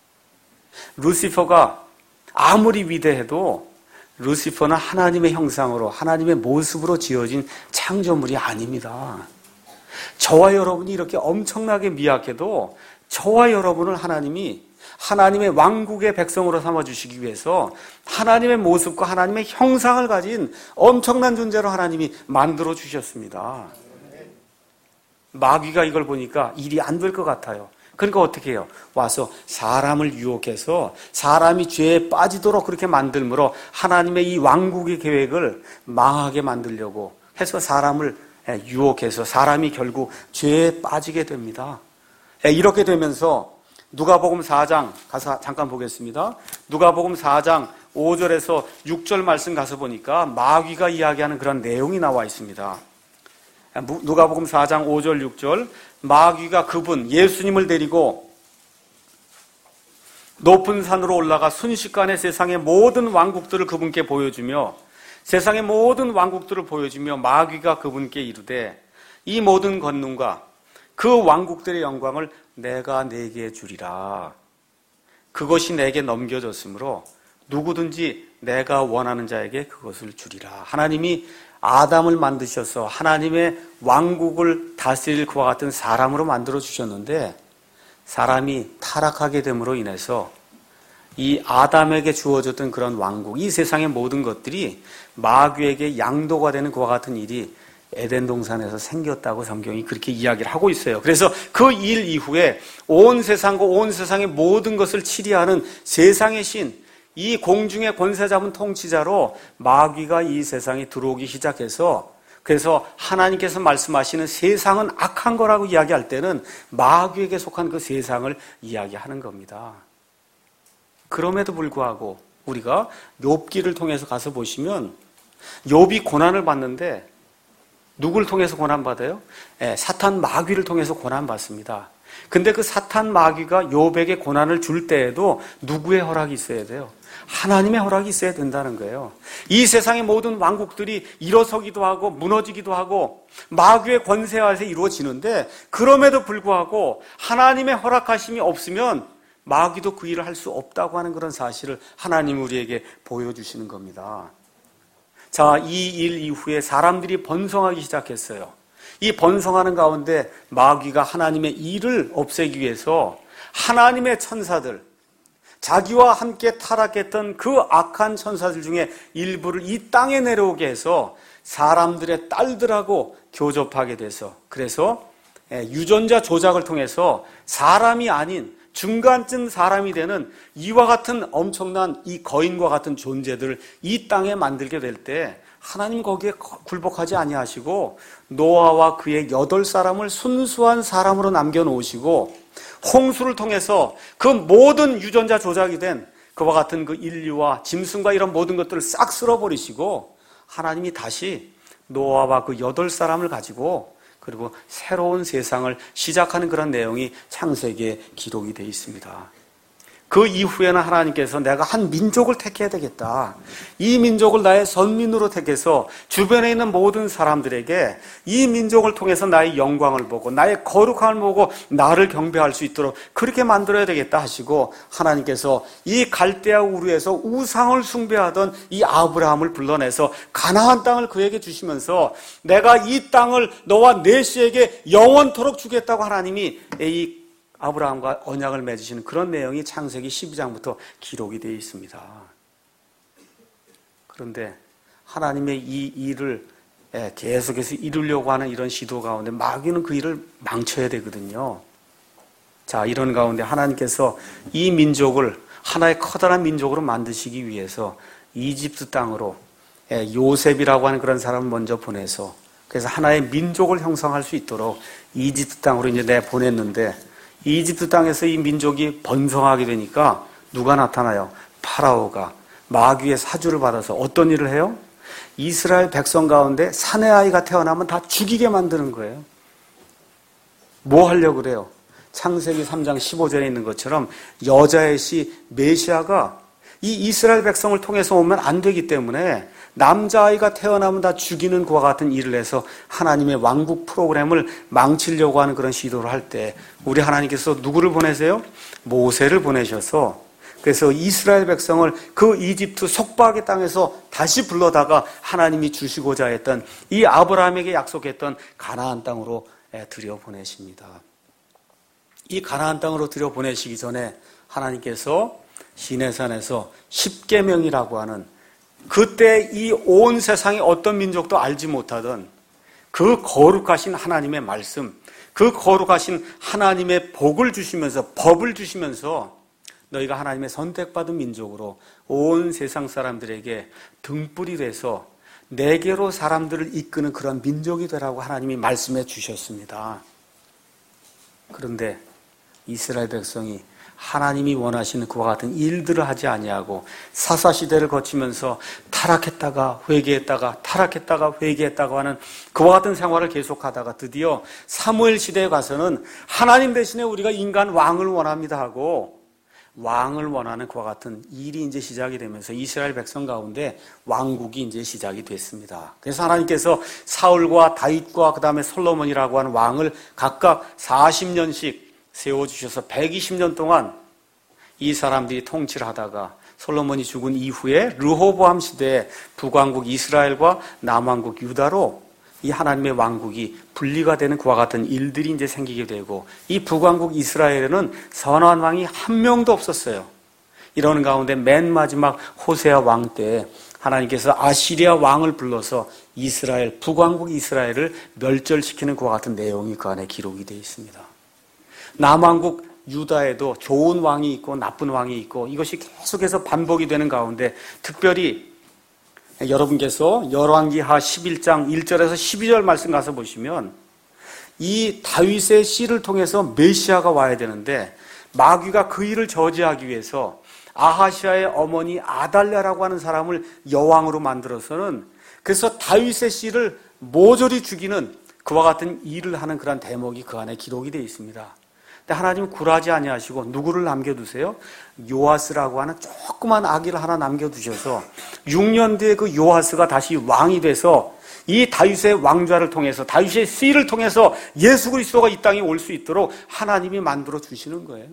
루시퍼가 아무리 위대해도 루시퍼는 하나님의 형상으로 하나님의 모습으로 지어진 창조물이 아닙니다. 저와 여러분이 이렇게 엄청나게 미약해도 저와 여러분을 하나님이 하나님의 왕국의 백성으로 삼아주시기 위해서 하나님의 모습과 하나님의 형상을 가진 엄청난 존재로 하나님이 만들어 주셨습니다. 마귀가 이걸 보니까 일이 안 될 것 같아요. 그러니까 어떻게 해요? 와서 사람을 유혹해서 사람이 죄에 빠지도록 그렇게 만들므로 하나님의 이 왕국의 계획을 망하게 만들려고 해서 사람을 유혹해서 사람이 결국 죄에 빠지게 됩니다. 이렇게 되면서 누가복음 4장 가서 잠깐 보겠습니다. 누가복음 4장 5절에서 6절 말씀 가서 보니까 마귀가 이야기하는 그런 내용이 나와 있습니다. 누가복음 4장 5절 6절 마귀가 그분 예수님을 데리고 높은 산으로 올라가 순식간에 세상의 모든 왕국들을 그분께 보여주며 세상의 모든 왕국들을 보여주며 마귀가 그분께 이르되 이 모든 권능과 그 왕국들의 영광을 내가 네게 주리라. 그것이 내게 넘겨졌으므로 누구든지 내가 원하는 자에게 그것을 주리라. 하나님이 아담을 만드셔서 하나님의 왕국을 다스릴 그와 같은 사람으로 만들어 주셨는데 사람이 타락하게 됨으로 인해서 이 아담에게 주어졌던 그런 왕국, 이 세상의 모든 것들이 마귀에게 양도가 되는 그와 같은 일이 에덴 동산에서 생겼다고 성경이 그렇게 이야기를 하고 있어요. 그래서 그 일 이후에 온 세상과 온 세상의 모든 것을 치리하는 세상의 신, 이 공중의 권세 잡은 통치자로 마귀가 이 세상에 들어오기 시작해서 그래서 하나님께서 말씀하시는 세상은 악한 거라고 이야기할 때는 마귀에게 속한 그 세상을 이야기하는 겁니다. 그럼에도 불구하고 우리가 욥기를 통해서 가서 보시면 욥이 고난을 받는데 누굴 통해서 고난받아요? 사탄 마귀를 통해서 고난받습니다. 근데 그 사탄 마귀가 욥에게 고난을 줄 때에도 누구의 허락이 있어야 돼요? 하나님의 허락이 있어야 된다는 거예요. 이 세상의 모든 왕국들이 일어서기도 하고 무너지기도 하고 마귀의 권세 아래서 이루어지는데 그럼에도 불구하고 하나님의 허락하심이 없으면 마귀도 그 일을 할 수 없다고 하는 그런 사실을 하나님이 우리에게 보여주시는 겁니다. 자, 이 일 이후에 사람들이 번성하기 시작했어요. 이 번성하는 가운데 마귀가 하나님의 일을 없애기 위해서 하나님의 천사들, 자기와 함께 타락했던 그 악한 천사들 중에 일부를 이 땅에 내려오게 해서 사람들의 딸들하고 교접하게 돼서 그래서 유전자 조작을 통해서 사람이 아닌 중간쯤 사람이 되는 이와 같은 엄청난 이 거인과 같은 존재들을 이 땅에 만들게 될 때 하나님 거기에 굴복하지 아니하시고 노아와 그의 8사람을 순수한 사람으로 남겨놓으시고 홍수를 통해서 그 모든 유전자 조작이 된 그와 같은 그 인류와 짐승과 이런 모든 것들을 싹 쓸어버리시고 하나님이 다시 노아와 그 8사람을 가지고 그리고 새로운 세상을 시작하는 그런 내용이 창세기에 기록이 되어 있습니다. 그 이후에는 하나님께서 내가 한 민족을 택해야 되겠다. 이 민족을 나의 선민으로 택해서 주변에 있는 모든 사람들에게 이 민족을 통해서 나의 영광을 보고 나의 거룩함을 보고 나를 경배할 수 있도록 그렇게 만들어야 되겠다 하시고 하나님께서 이 갈대아 우르에서 우상을 숭배하던 이 아브라함을 불러내서 가나안 땅을 그에게 주시면서 내가 이 땅을 너와 내 씨에게 영원토록 주겠다고 하나님이 이 아브라함과 언약을 맺으시는 그런 내용이 창세기 12장부터 기록이 되어 있습니다. 그런데 하나님의 이 일을 계속해서 이루려고 하는 이런 시도 가운데 마귀는 그 일을 망쳐야 되거든요. 자, 이런 가운데 하나님께서 이 민족을 하나의 커다란 민족으로 만드시기 위해서 이집트 땅으로 요셉이라고 하는 그런 사람을 먼저 보내서 그래서 하나의 민족을 형성할 수 있도록 이집트 땅으로 이제 보냈는데 이집트 땅에서 이 민족이 번성하게 되니까 누가 나타나요? 파라오가 마귀의 사주를 받아서 어떤 일을 해요? 이스라엘 백성 가운데 사내 아이가 태어나면 다 죽이게 만드는 거예요. 뭐 하려고 그래요? 창세기 3장 15절에 있는 것처럼 여자의 씨 메시아가 이 이스라엘 백성을 통해서 오면 안 되기 때문에 남자아이가 태어나면 다 죽이는 그와 같은 일을 해서 하나님의 왕국 프로그램을 망치려고 하는 그런 시도를 할 때 우리 하나님께서 누구를 보내세요? 모세를 보내셔서 그래서 이스라엘 백성을 그 이집트 속박의 땅에서 다시 불러다가 하나님이 주시고자 했던 이 아브라함에게 약속했던 가나안 땅으로 들여보내십니다. 이 가나안 땅으로 들여보내시기 전에 하나님께서 시내산에서 십계명이라고 하는 그때 이 온 세상의 어떤 민족도 알지 못하던 그 거룩하신 하나님의 말씀, 그 거룩하신 하나님의 복을 주시면서 법을 주시면서 너희가 하나님의 선택받은 민족으로 온 세상 사람들에게 등불이 돼서 내게로 사람들을 이끄는 그런 민족이 되라고 하나님이 말씀해 주셨습니다. 그런데 이스라엘 백성이 하나님이 원하시는 그와 같은 일들을 하지 아니하고 사사시대를 거치면서 타락했다가 회개했다가 타락했다가 회개했다가 하는 그와 같은 생활을 계속하다가 드디어 사무엘 시대에 가서는 하나님 대신에 우리가 인간 왕을 원합니다 하고 왕을 원하는 그와 같은 일이 이제 시작이 되면서 이스라엘 백성 가운데 왕국이 이제 시작이 됐습니다. 그래서 하나님께서 사울과 다윗과 그 다음에 솔로몬이라고 하는 왕을 각각 40년씩 세워주셔서 120년 동안 이 사람들이 통치를 하다가 솔로몬이 죽은 이후에 르호보암 시대에 북왕국 이스라엘과 남왕국 유다로 이 하나님의 왕국이 분리가 되는 그와 같은 일들이 이제 생기게 되고 이 북왕국 이스라엘에는 선한 왕이 한 명도 없었어요. 이러는 가운데 맨 마지막 호세아 왕 때 하나님께서 아시리아 왕을 불러서 이스라엘, 북왕국 이스라엘을 멸절시키는 그와 같은 내용이 그 안에 기록이 되어 있습니다. 남왕국 유다에도 좋은 왕이 있고 나쁜 왕이 있고 이것이 계속해서 반복이 되는 가운데 특별히 여러분께서 열왕기하 11장 1절에서 12절 말씀 가서 보시면 이 다윗의 씨를 통해서 메시아가 와야 되는데 마귀가 그 일을 저지하기 위해서 아하시아의 어머니 아달랴라고 하는 사람을 여왕으로 만들어서는 그래서 다윗의 씨를 모조리 죽이는 그와 같은 일을 하는 그런 대목이 그 안에 기록이 되어 있습니다. 근데 하나님은 굴하지 아니하시고 누구를 남겨두세요? 요아스라고 하는 조그만 아기를 하나 남겨두셔서 6년 뒤에 그 요아스가 다시 왕이 돼서 이 다윗의 왕좌를 통해서 다윗의 씨를 통해서 예수 그리스도가 이 땅에 올 수 있도록 하나님이 만들어 주시는 거예요.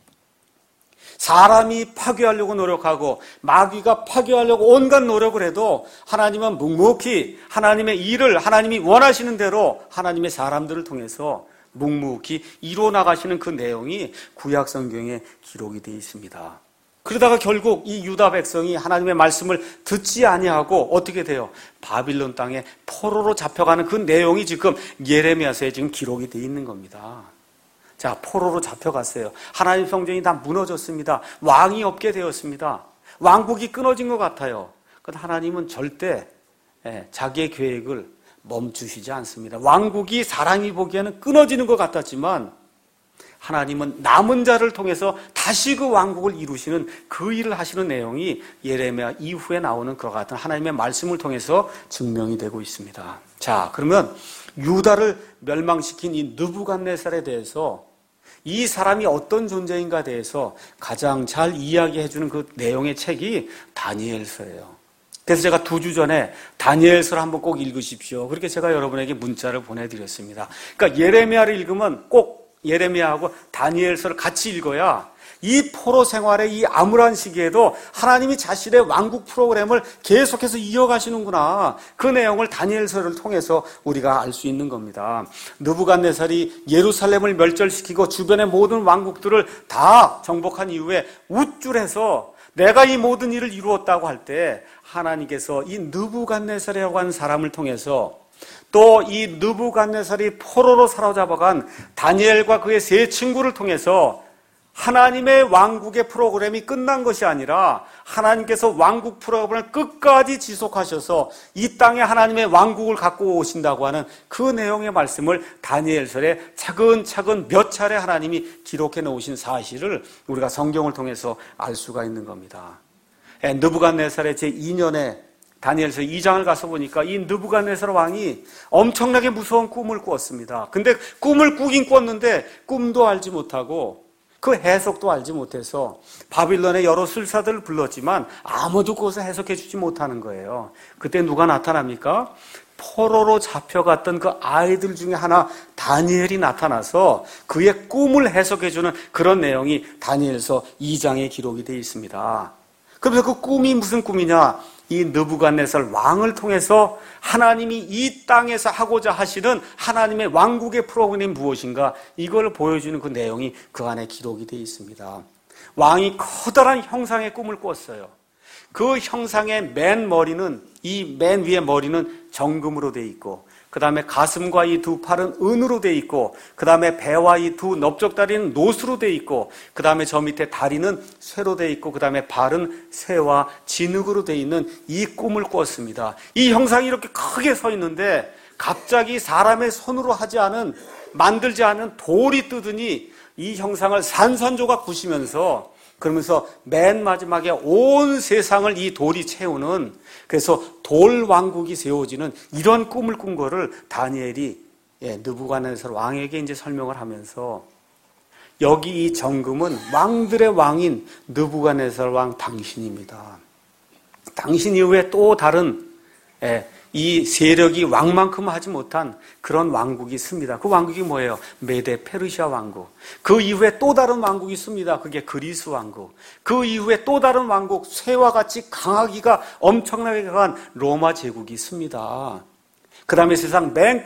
사람이 파괴하려고 노력하고 마귀가 파괴하려고 온갖 노력을 해도 하나님은 묵묵히 하나님의 일을 하나님이 원하시는 대로 하나님의 사람들을 통해서 묵묵히 이루어나가시는 그 내용이 구약 성경에 기록이 되어 있습니다. 그러다가 결국 이 유다 백성이 하나님의 말씀을 듣지 아니하고 어떻게 돼요? 바빌론 땅에 포로로 잡혀가는 그 내용이 지금 예레미야서에 지금 기록이 되어 있는 겁니다. 자, 포로로 잡혀갔어요. 하나님 성전이 다 무너졌습니다. 왕이 없게 되었습니다. 왕국이 끊어진 것 같아요. 그런데 하나님은 절대 자기의 계획을 멈추시지 않습니다. 왕국이 사람이 보기에는 끊어지는 것 같았지만 하나님은 남은 자를 통해서 다시 그 왕국을 이루시는 그 일을 하시는 내용이 예레미야 이후에 나오는 그와 같은 하나님의 말씀을 통해서 증명이 되고 있습니다. 자, 그러면 유다를 멸망시킨 이 느부갓네살에 대해서 이 사람이 어떤 존재인가 대해서 가장 잘 이야기해주는 그 내용의 책이 다니엘서예요. 그래서 제가 2주 전에 다니엘서를 한번 꼭 읽으십시오. 그렇게 제가 여러분에게 문자를 보내드렸습니다. 그러니까 예레미야를 읽으면 꼭 예레미야하고 다니엘서를 같이 읽어야 이 포로 생활의 이 암울한 시기에도 하나님이 자신의 왕국 프로그램을 계속해서 이어가시는구나. 그 내용을 다니엘서를 통해서 우리가 알 수 있는 겁니다. 느부갓네살이 예루살렘을 멸절시키고 주변의 모든 왕국들을 다 정복한 이후에 우쭐해서 내가 이 모든 일을 이루었다고 할 때 하나님께서 이 느부갓네살이라고 하는 사람을 통해서 또 이 느부갓네살이 포로로 사로잡아간 다니엘과 그의 세 친구를 통해서 하나님의 왕국의 프로그램이 끝난 것이 아니라 하나님께서 왕국 프로그램을 끝까지 지속하셔서 이 땅에 하나님의 왕국을 갖고 오신다고 하는 그 내용의 말씀을 다니엘서에 차근차근 몇 차례 하나님이 기록해 놓으신 사실을 우리가 성경을 통해서 알 수가 있는 겁니다. 느부갓네살의 제2년에 다니엘서 2장을 가서 보니까 이 느부갓네살 왕이 엄청나게 무서운 꿈을 꾸었습니다. 근데 꿈을 꾸긴 꿨는데 꿈도 알지 못하고 그 해석도 알지 못해서 바빌론의 여러 술사들을 불렀지만 아무도 그것을 해석해 주지 못하는 거예요. 그때 누가 나타납니까? 포로로 잡혀갔던 그 아이들 중에 하나 다니엘이 나타나서 그의 꿈을 해석해 주는 그런 내용이 다니엘서 2장에 기록이 되어 있습니다. 그래서 그 꿈이 무슨 꿈이냐? 이 느부갓네살 왕을 통해서 하나님이 이 땅에서 하고자 하시는 하나님의 왕국의 프로그램이 무엇인가, 이걸 보여주는 그 내용이 그 안에 기록이 되어 있습니다. 왕이 커다란 형상의 꿈을 꿨어요. 그 형상의 맨 머리는, 이 맨 위의 머리는 정금으로 되어 있고, 그 다음에 가슴과 이 두 팔은 은으로 되어 있고, 그 다음에 배와 이 두 넓적다리는 노수로 되어 있고, 그 다음에 저 밑에 다리는 쇠로 되어 있고, 그 다음에 발은 쇠와 진흙으로 되어 있는 이 꿈을 꿨습니다. 이 형상이 이렇게 크게 서 있는데 갑자기 사람의 손으로 만들지 않은 돌이 뜨더니 이 형상을 산산조각 부시면서, 그러면서 맨 마지막에 온 세상을 이 돌이 채우는, 그래서 돌 왕국이 세워지는 이런 꿈을 꾼 거를 다니엘이 느부갓네살 왕에게 이제 설명을 하면서, 여기 이 정금은 왕들의 왕인 느부갓네살 왕 당신입니다. 당신 이후에 또 다른 이 세력이 왕만큼 하지 못한 그런 왕국이 있습니다. 그 왕국이 뭐예요? 메데 페르시아 왕국. 그 이후에 또 다른 왕국이 있습니다. 그게 그리스 왕국. 그 이후에 또 다른 왕국, 쇠와 같이 강하기가 엄청나게 강한 로마 제국이 있습니다. 그 다음에 세상 맨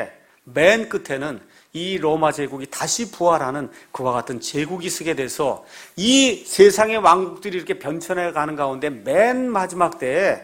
끝에는 이 로마 제국이 다시 부활하는 그와 같은 제국이 서게 돼서 이 세상의 왕국들이 이렇게 변천해 가는 가운데 맨 마지막 때에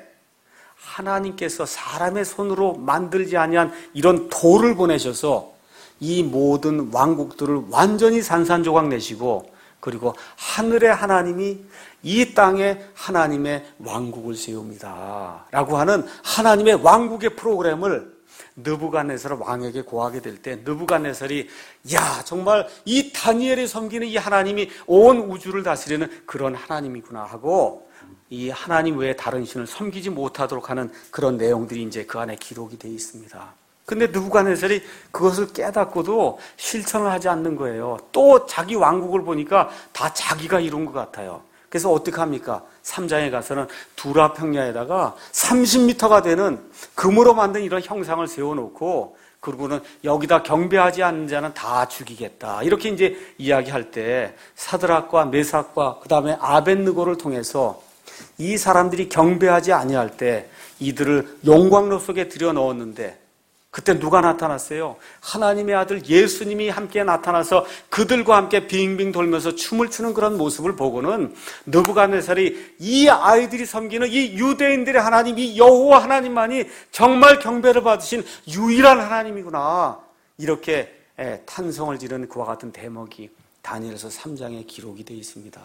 하나님께서 사람의 손으로 만들지 아니한 이런 돌을 보내셔서 이 모든 왕국들을 완전히 산산조각 내시고, 그리고 하늘의 하나님이 이 땅에 하나님의 왕국을 세웁니다 라고 하는 하나님의 왕국의 프로그램을 느부갓네살 왕에게 고하게 될 때, 느부갓네살이 야, 정말 이 다니엘이 섬기는 이 하나님이 온 우주를 다스리는 그런 하나님이구나 하고, 이 하나님 외에 다른 신을 섬기지 못하도록 하는 그런 내용들이 이제 그 안에 기록이 되어 있습니다. 근데 느부갓네살이 그것을 깨닫고도 실천을 하지 않는 거예요. 또 자기 왕국을 보니까 다 자기가 이룬 것 같아요. 그래서 어떻게 합니까? 3장에 가서는 두라 평야에다가 30m가 되는 금으로 만든 이런 형상을 세워놓고, 그리고는 여기다 경배하지 않는 자는 다 죽이겠다, 이렇게 이제 이야기할 때 사드락과 메삭과 그 다음에 아벳느고를 통해서 이 사람들이 경배하지 아니할 때 이들을 용광로 속에 들여 넣었는데, 그때 누가 나타났어요? 하나님의 아들 예수님이 함께 나타나서 그들과 함께 빙빙 돌면서 춤을 추는 그런 모습을 보고는 느부갓네살이 이 아이들이 섬기는 이 유대인들의 하나님, 이 여호와 하나님만이 정말 경배를 받으신 유일한 하나님이구나, 이렇게 탄성을 지르는 그와 같은 대목이 다니엘서 3장에 기록이 되어 있습니다.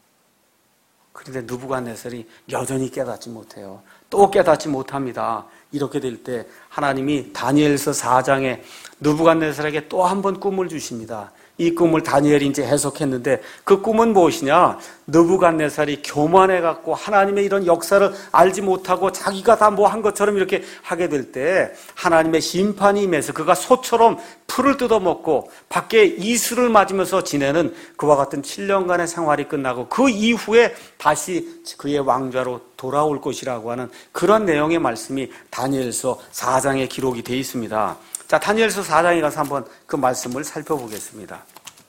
그런데 느부갓네살이 여전히 깨닫지 못해요. 또 깨닫지 못합니다. 이렇게 될 때 하나님이 다니엘서 4장에 느부갓네살에게 또 한 번 꿈을 주십니다. 이 꿈을 다니엘이 이제 해석했는데, 그 꿈은 무엇이냐? 느부갓네살이 교만해갖고 하나님의 이런 역사를 알지 못하고 자기가 다 뭐 한 것처럼 이렇게 하게 될 때 하나님의 심판이 임해서 그가 소처럼 풀을 뜯어먹고 밖에 이슬을 맞으면서 지내는 그와 같은 7년간의 생활이 끝나고 그 이후에 다시 그의 왕좌로 돌아올 것이라고 하는 그런 내용의 말씀이 다니엘서 4장에 기록이 되어 있습니다. 자, 다니엘서 4장에 가서 한번 그 말씀을 살펴보겠습니다.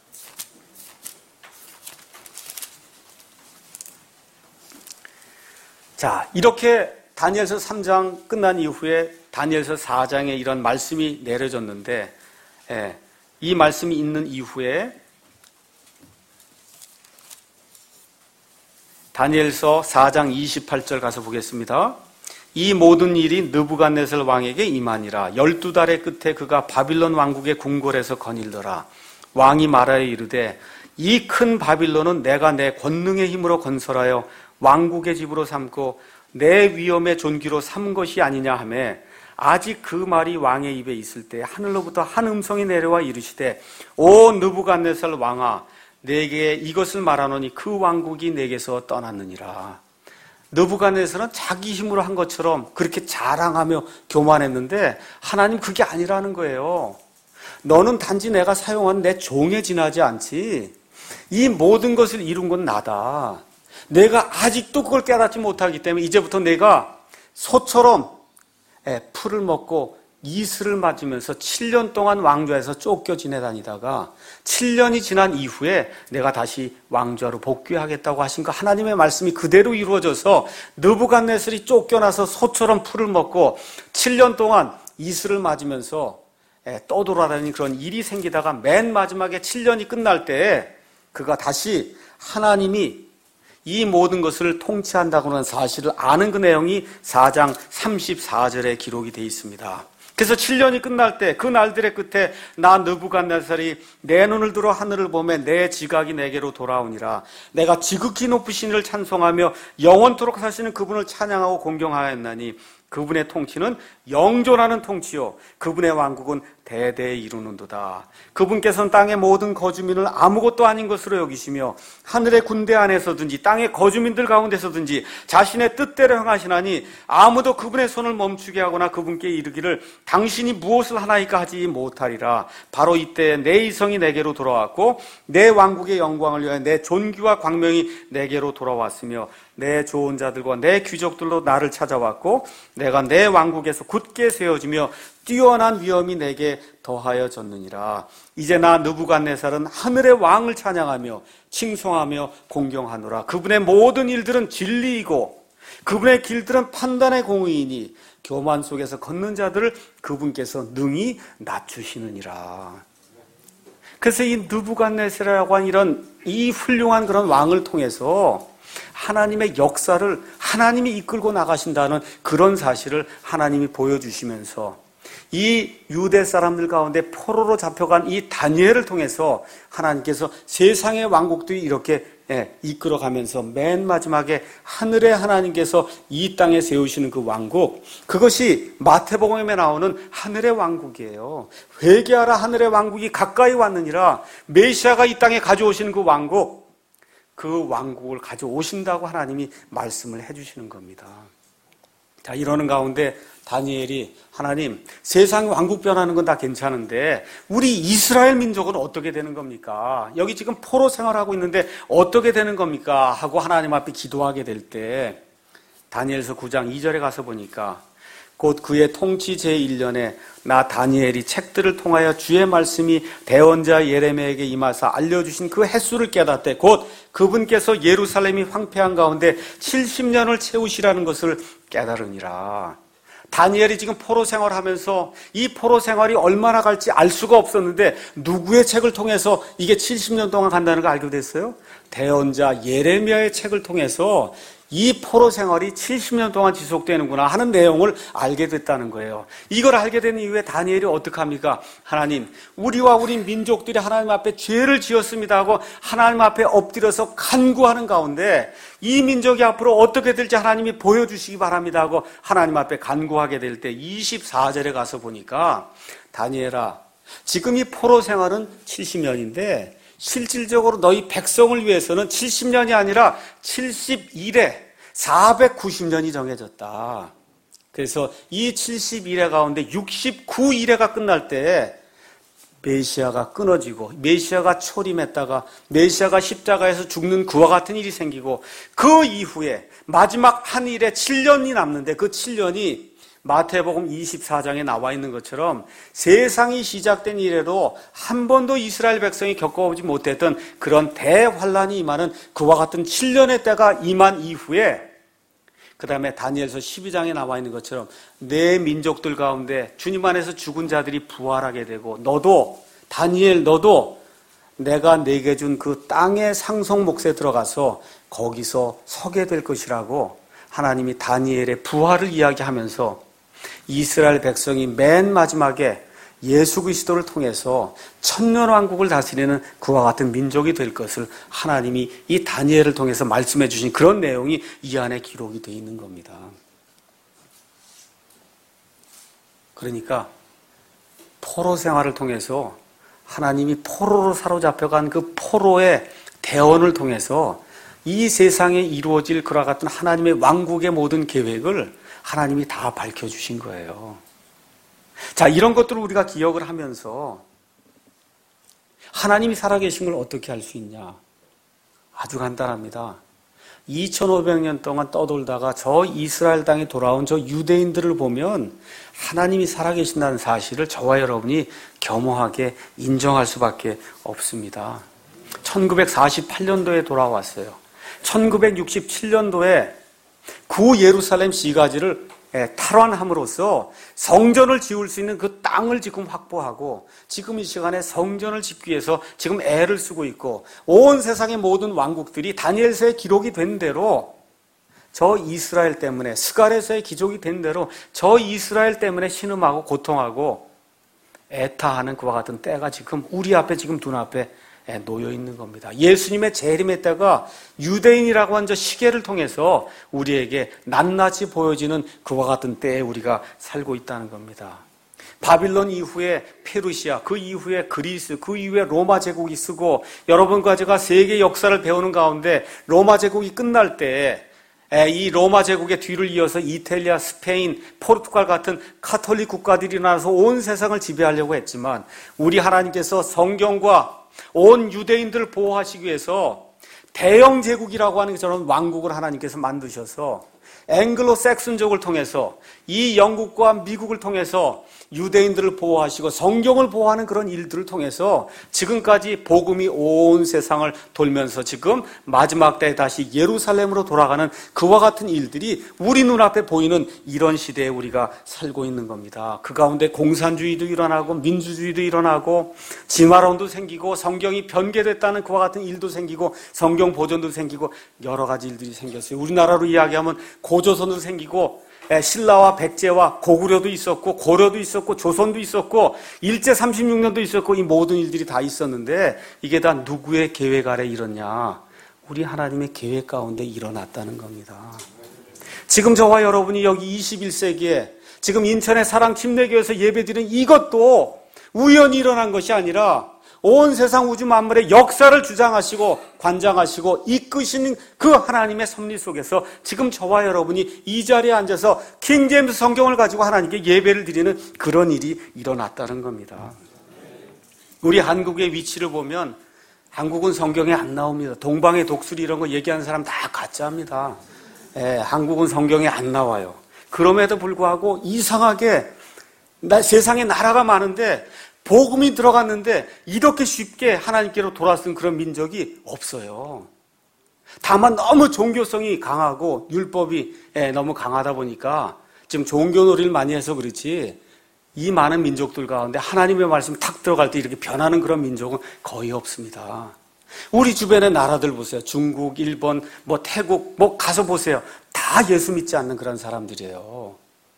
자, 이렇게 다니엘서 3장 끝난 이후에 다니엘서 4장에 이런 말씀이 내려졌는데, 이 말씀이 있는 이후에 다니엘서 4장 28절 가서 보겠습니다. 이 모든 일이 느부갓네살 왕에게 임하니라. 12달의 끝에 그가 바빌론 왕국의 궁궐에서 거닐더라. 왕이 말하여 이르되, 이 큰 바빌론은 내가 내 권능의 힘으로 건설하여 왕국의 집으로 삼고 내 위엄의 존귀로 삼은 것이 아니냐 하며, 아직 그 말이 왕의 입에 있을 때 하늘로부터 한 음성이 내려와 이르시되, 오 느부갓네살 왕아, 내게 이것을 말하노니 그 왕국이 내게서 떠났느니라. 느부갓네살은 자기 힘으로 한 것처럼 그렇게 자랑하며 교만했는데 하나님 그게 아니라는 거예요. 너는 단지 내가 사용한 내 종에 지나지 않지. 이 모든 것을 이룬 건 나다. 내가 아직도 그걸 깨닫지 못하기 때문에 이제부터 내가 소처럼 풀을 먹고 이슬을 맞으면서 7년 동안 왕좌에서 쫓겨 지내다니다가 7년이 지난 이후에 내가 다시 왕좌로 복귀하겠다고 하신 그 하나님의 말씀이 그대로 이루어져서 느부갓네살이 쫓겨나서 소처럼 풀을 먹고 7년 동안 이슬을 맞으면서 떠돌아다니는 그런 일이 생기다가 맨 마지막에 7년이 끝날 때 그가 다시 하나님이 이 모든 것을 통치한다고 하는 사실을 아는 그 내용이 4장 34절에 기록이 되어 있습니다. 그래서 7년이 끝날 때 그 날들의 끝에 나 느부갓네살이 내 눈을 들어 하늘을 보매 내 지각이 내게로 돌아오니라. 내가 지극히 높으신 이를 찬송하며 영원토록 사시는 그분을 찬양하고 공경하였나니 그분의 통치는 영존하는 통치요 그분의 왕국은 대대에 이루는도다. 그분께서는 땅의 모든 거주민을 아무것도 아닌 것으로 여기시며 하늘의 군대 안에서든지 땅의 거주민들 가운데서든지 자신의 뜻대로 행하시나니 아무도 그분의 손을 멈추게 하거나 그분께 이르기를 당신이 무엇을 하나이까 하지 못하리라. 바로 이때 내 이성이 내게로 돌아왔고 내 왕국의 영광을 위하여 내 존귀와 광명이 내게로 돌아왔으며 내 좋은 자들과 내 귀족들로 나를 찾아왔고 내가 내 왕국에서 굳게 세워지며 뛰어난 위엄이 내게 더하여졌느니라. 이제 나 느부갓네살은 하늘의 왕을 찬양하며 칭송하며 공경하노라. 그분의 모든 일들은 진리이고 그분의 길들은 판단의 공의이니 교만 속에서 걷는 자들을 그분께서 능히 낮추시느니라. 그래서 이 느부갓네살이라고 하는 이런 이 훌륭한 그런 왕을 통해서 하나님의 역사를 하나님이 이끌고 나가신다는 그런 사실을 하나님이 보여주시면서 이 유대 사람들 가운데 포로로 잡혀간 이 다니엘을 통해서 하나님께서 세상의 왕국들이 이렇게 이끌어가면서 맨 마지막에 하늘의 하나님께서 이 땅에 세우시는 그 왕국, 그것이 마태복음에 나오는 하늘의 왕국이에요. 회개하라 하늘의 왕국이 가까이 왔느니라. 메시아가 이 땅에 가져오시는 그 왕국, 그 왕국을 가져오신다고 하나님이 말씀을 해주시는 겁니다. 자, 이러는 가운데 다니엘이 하나님, 세상 왕국 변하는 건 다 괜찮은데 우리 이스라엘 민족은 어떻게 되는 겁니까? 여기 지금 포로 생활하고 있는데 어떻게 되는 겁니까? 하고 하나님 앞에 기도하게 될 때 다니엘서 9장 2절에 가서 보니까 곧 그의 통치 제1년에 나 다니엘이 책들을 통하여 주의 말씀이 대언자 예레미야에게 임하사 알려주신 그 횟수를 깨닫되 곧 그분께서 예루살렘이 황폐한 가운데 70년을 채우시라는 것을 깨달으니라. 다니엘이 지금 포로 생활하면서 이 포로 생활이 얼마나 갈지 알 수가 없었는데 누구의 책을 통해서 이게 70년 동안 간다는 걸 알게 됐어요? 대언자 예레미야의 책을 통해서 이 포로 생활이 70년 동안 지속되는구나 하는 내용을 알게 됐다는 거예요. 이걸 알게 된 이후에 다니엘이 어떡합니까? 하나님, 우리와 우리 민족들이 하나님 앞에 죄를 지었습니다 하고 하나님 앞에 엎드려서 간구하는 가운데 이 민족이 앞으로 어떻게 될지 하나님이 보여주시기 바랍니다 하고 하나님 앞에 간구하게 될 때 24절에 가서 보니까 다니엘아, 지금 이 포로 생활은 70년인데 실질적으로 너희 백성을 위해서는 70년이 아니라 71회 490년이 정해졌다. 그래서 이 71회 가운데 69일회가 끝날 때 메시아가 끊어지고 메시아가 초림했다가 메시아가 십자가에서 죽는 그와 같은 일이 생기고 그 이후에 마지막 한 일에 7년이 남는데 그 7년이 마태복음 24장에 나와 있는 것처럼 세상이 시작된 이래로 한 번도 이스라엘 백성이 겪어보지 못했던 그런 대환란이 임하는 그와 같은 7년의 때가 임한 이후에 그 다음에 다니엘서 12장에 나와 있는 것처럼 내 민족들 가운데 주님 안에서 죽은 자들이 부활하게 되고 너도 다니엘 너도 내가 내게 준 그 땅의 상속 몫에 들어가서 거기서 서게 될 것이라고 하나님이 다니엘의 부활을 이야기하면서 이스라엘 백성이 맨 마지막에 예수 그리스도를 통해서 천년왕국을 다스리는 그와 같은 민족이 될 것을 하나님이 이 다니엘을 통해서 말씀해 주신 그런 내용이 이 안에 기록이 되어 있는 겁니다. 그러니까 포로 생활을 통해서 하나님이 포로로 사로잡혀간 그 포로의 대언을 통해서 이 세상에 이루어질 그와 같은 하나님의 왕국의 모든 계획을 하나님이 다 밝혀주신 거예요. 자, 이런 것들을 우리가 기억을 하면서 하나님이 살아계신 걸 어떻게 알 수 있냐? 아주 간단합니다. 2500년 동안 떠돌다가 저 이스라엘 땅에 돌아온 저 유대인들을 보면 하나님이 살아계신다는 사실을 저와 여러분이 겸허하게 인정할 수밖에 없습니다. 1948년도에 돌아왔어요. 1967년도에 구 예루살렘 시가지를 탈환함으로써 성전을 지을 수 있는 그 땅을 지금 확보하고 지금 이 시간에 성전을 짓기 위해서 지금 애를 쓰고 있고 온 세상의 모든 왕국들이 다니엘서에 기록이 된 대로 저 이스라엘 때문에 스가랴서에 기록이 된 대로 저 이스라엘 때문에 신음하고 고통하고 애타하는 그와 같은 때가 지금 우리 앞에 지금 눈앞에 놓여 있는 겁니다. 예수님의 재림의 때가 유대인이라고 한 저 시계를 통해서 우리에게 낱낱이 보여지는 그와 같은 때에 우리가 살고 있다는 겁니다. 바빌론 이후에 페르시아, 그 이후에 그리스, 그 이후에 로마 제국이 쓰고 여러분과 제가 세계 역사를 배우는 가운데 로마 제국이 끝날 때 이 로마 제국의 뒤를 이어서 이탈리아, 스페인, 포르투갈 같은 카톨릭 국가들이 일어나서 온 세상을 지배하려고 했지만 우리 하나님께서 성경과 온 유대인들을 보호하시기 위해서 대영 제국이라고 하는 저런 왕국을 하나님께서 만드셔서 앵글로 섹슨족을 통해서 이 영국과 미국을 통해서 유대인들을 보호하시고 성경을 보호하는 그런 일들을 통해서 지금까지 복음이 온 세상을 돌면서 지금 마지막 때에 다시 예루살렘으로 돌아가는 그와 같은 일들이 우리 눈앞에 보이는 이런 시대에 우리가 살고 있는 겁니다. 그 가운데 공산주의도 일어나고 민주주의도 일어나고 진화론도 생기고 성경이 변개됐다는 그와 같은 일도 생기고 성경 보존도 생기고 여러 가지 일들이 생겼어요. 우리나라로 이야기하면 고조선도 생기고 신라와 백제와 고구려도 있었고 고려도 있었고 조선도 있었고 일제 36년도 있었고 이 모든 일들이 다 있었는데 이게 다 누구의 계획 아래 일어났냐? 우리 하나님의 계획 가운데 일어났다는 겁니다. 지금 저와 여러분이 여기 21세기에 지금 인천의 사랑 침례교회에서 예배드리는 이것도 우연히 일어난 것이 아니라 온 세상 우주 만물의 역사를 주장하시고 관장하시고 이끄시는 그 하나님의 섭리 속에서 지금 저와 여러분이 이 자리에 앉아서 킹제임스 성경을 가지고 하나님께 예배를 드리는 그런 일이 일어났다는 겁니다. 우리 한국의 위치를 보면 한국은 성경에 안 나옵니다. 동방의 독수리 이런 거 얘기하는 사람 다 가짜입니다. 한국은 성경에 안 나와요. 그럼에도 불구하고 이상하게 세상에 나라가 많은데 복음이 들어갔는데 이렇게 쉽게 하나님께로 돌아선 그런 민족이 없어요. 다만 너무 종교성이 강하고 율법이 너무 강하다 보니까 지금 종교놀이를 많이 해서 그렇지 이 많은 민족들 가운데 하나님의 말씀이 탁 들어갈 때 이렇게 변하는 그런 민족은 거의 없습니다. 우리 주변의 나라들 보세요. 중국, 일본, 태국 가서 보세요. 다 예수 믿지 않는 그런 사람들이에요.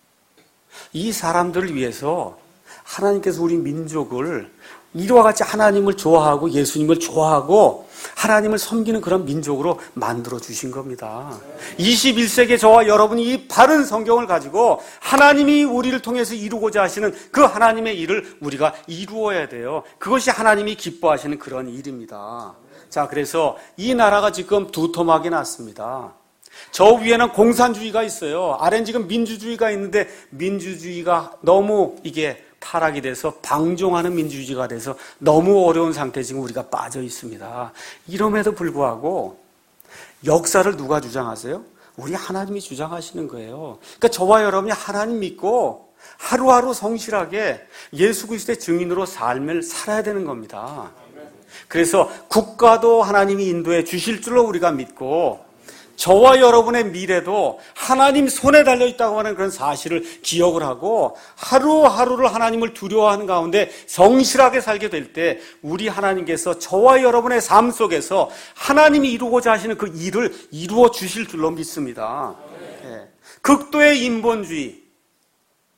이 사람들을 위해서 하나님께서 우리 민족을 이와 같이 하나님을 좋아하고 예수님을 좋아하고 하나님을 섬기는 그런 민족으로 만들어 주신 겁니다. 21세기에 저와 여러분이 이 바른 성경을 가지고 하나님이 우리를 통해서 이루고자 하시는 그 하나님의 일을 우리가 이루어야 돼요. 그것이 하나님이 기뻐하시는 그런 일입니다. 자, 그래서 이 나라가 지금 두터하게 났습니다. 저 위에는 공산주의가 있어요. 아래는 지금 민주주의가 있는데 민주주의가 너무 이게 타락이 돼서 방종하는 민주주의가 돼서 너무 어려운 상태에 지금 우리가 빠져 있습니다. 이럼에도 불구하고 역사를 누가 주장하세요? 우리 하나님이 주장하시는 거예요. 그러니까 저와 여러분이 하나님 믿고 하루하루 성실하게 예수 그리스도의 증인으로 삶을 살아야 되는 겁니다. 그래서 국가도 하나님이 인도해 주실 줄로 우리가 믿고 저와 여러분의 미래도 하나님 손에 달려있다고 하는 그런 사실을 기억을 하고 하루하루를 하나님을 두려워하는 가운데 성실하게 살게 될 때 우리 하나님께서 저와 여러분의 삶 속에서 하나님이 이루고자 하시는 그 일을 이루어 주실 줄로 믿습니다. 극도의 인본주의,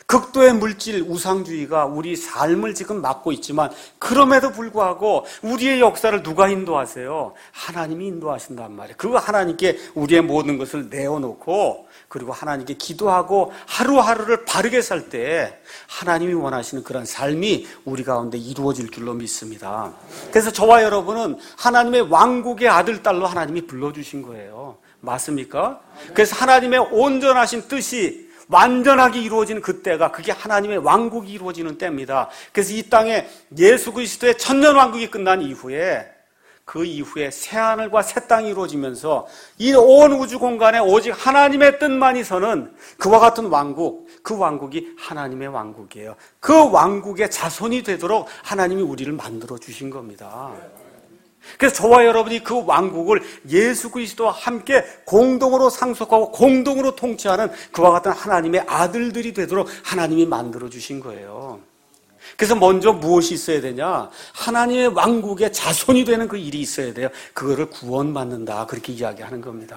극도의 물질 우상주의가 우리 삶을 지금 막고 있지만 그럼에도 불구하고 우리의 역사를 누가 인도하세요? 하나님이 인도하신단 말이에요. 그 하나님께 우리의 모든 것을 내어놓고 그리고 하나님께 기도하고 하루하루를 바르게 살 때 하나님이 원하시는 그런 삶이 우리 가운데 이루어질 줄로 믿습니다. 그래서 저와 여러분은 하나님의 왕국의 아들, 딸로 하나님이 불러주신 거예요. 맞습니까? 그래서 하나님의 온전하신 뜻이 완전하게 이루어지는 그때가 그게 하나님의 왕국이 이루어지는 때입니다. 그래서 이 땅에 예수 그리스도의 천년왕국이 끝난 이후에 그 이후에 새하늘과 새 땅이 이루어지면서 이 온 우주 공간에 오직 하나님의 뜻만이 서는 그와 같은 왕국, 그 왕국이 하나님의 왕국이에요. 그 왕국의 자손이 되도록 하나님이 우리를 만들어 주신 겁니다. 그래서 저와 여러분이 그 왕국을 예수 그리스도와 함께 공동으로 상속하고 공동으로 통치하는 그와 같은 하나님의 아들들이 되도록 하나님이 만들어 주신 거예요. 그래서 먼저 무엇이 있어야 되냐? 하나님의 왕국의 자손이 되는 그 일이 있어야 돼요. 그거를 구원받는다, 그렇게 이야기하는 겁니다.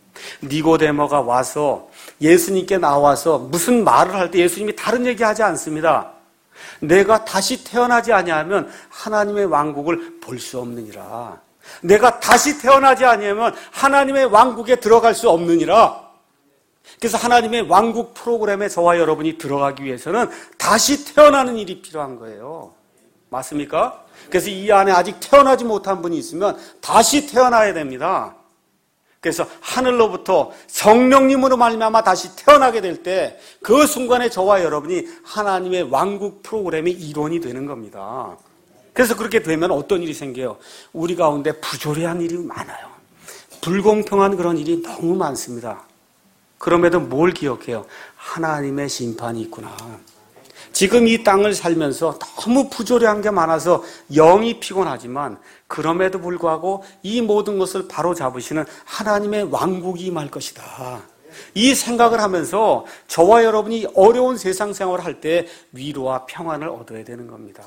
니고데모가 와서 예수님께 나와서 무슨 말을 할 때 예수님이 다른 얘기하지 않습니다. 내가 다시 태어나지 아니하면 하나님의 왕국을 볼 수 없느니라. 내가 다시 태어나지 아니하면 하나님의 왕국에 들어갈 수 없느니라. 그래서 하나님의 왕국 프로그램에 저와 여러분이 들어가기 위해서는 다시 태어나는 일이 필요한 거예요. 맞습니까? 그래서 이 안에 아직 태어나지 못한 분이 있으면 다시 태어나야 됩니다. 그래서 하늘로부터 성령님으로 말미암아 다시 태어나게 될 때 그 순간에 저와 여러분이 하나님의 왕국 프로그램의 일원이 되는 겁니다. 그래서 그렇게 되면 어떤 일이 생겨요? 우리 가운데 부조리한 일이 많아요. 불공평한 그런 일이 너무 많습니다. 그럼에도 뭘 기억해요? 하나님의 심판이 있구나. 지금 이 땅을 살면서 너무 부조리한 게 많아서 영이 피곤하지만 그럼에도 불구하고 이 모든 것을 바로잡으시는 하나님의 왕국이 임할 것이다. 이 생각을 하면서 저와 여러분이 어려운 세상 생활을 할 때 위로와 평안을 얻어야 되는 겁니다.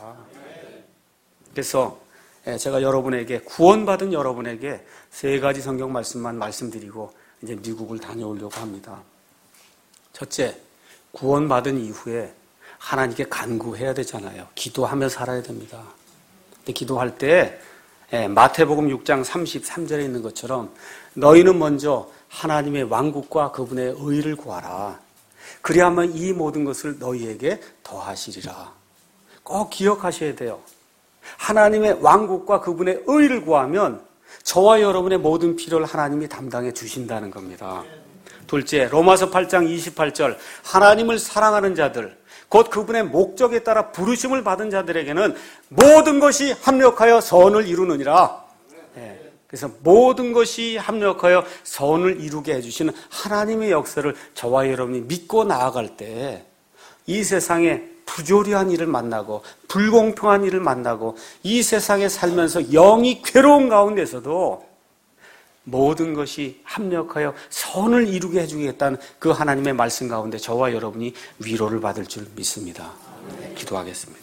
그래서 제가 여러분에게 구원받은 여러분에게 3가지 성경 말씀만 말씀드리고 이제 미국을 다녀오려고 합니다. 첫째, 구원받은 이후에 하나님께 간구해야 되잖아요. 기도하며 살아야 됩니다. 근데 기도할 때 마태복음 6장 33절에 있는 것처럼 너희는 먼저 하나님의 왕국과 그분의 의를 구하라. 그리하면 이 모든 것을 너희에게 더하시리라. 꼭 기억하셔야 돼요. 하나님의 왕국과 그분의 의를 구하면 저와 여러분의 모든 필요를 하나님이 담당해 주신다는 겁니다. 둘째, 로마서 8장 28절 하나님을 사랑하는 자들 곧 그분의 목적에 따라 부르심을 받은 자들에게는 모든 것이 합력하여 선을 이루느니라. 그래서 모든 것이 합력하여 선을 이루게 해주시는 하나님의 역사를 저와 여러분이 믿고 나아갈 때 이 세상에 부조리한 일을 만나고 불공평한 일을 만나고 이 세상에 살면서 영이 괴로운 가운데서도 모든 것이 합력하여 선을 이루게 해주겠다는 그 하나님의 말씀 가운데 저와 여러분이 위로를 받을 줄 믿습니다. 기도하겠습니다.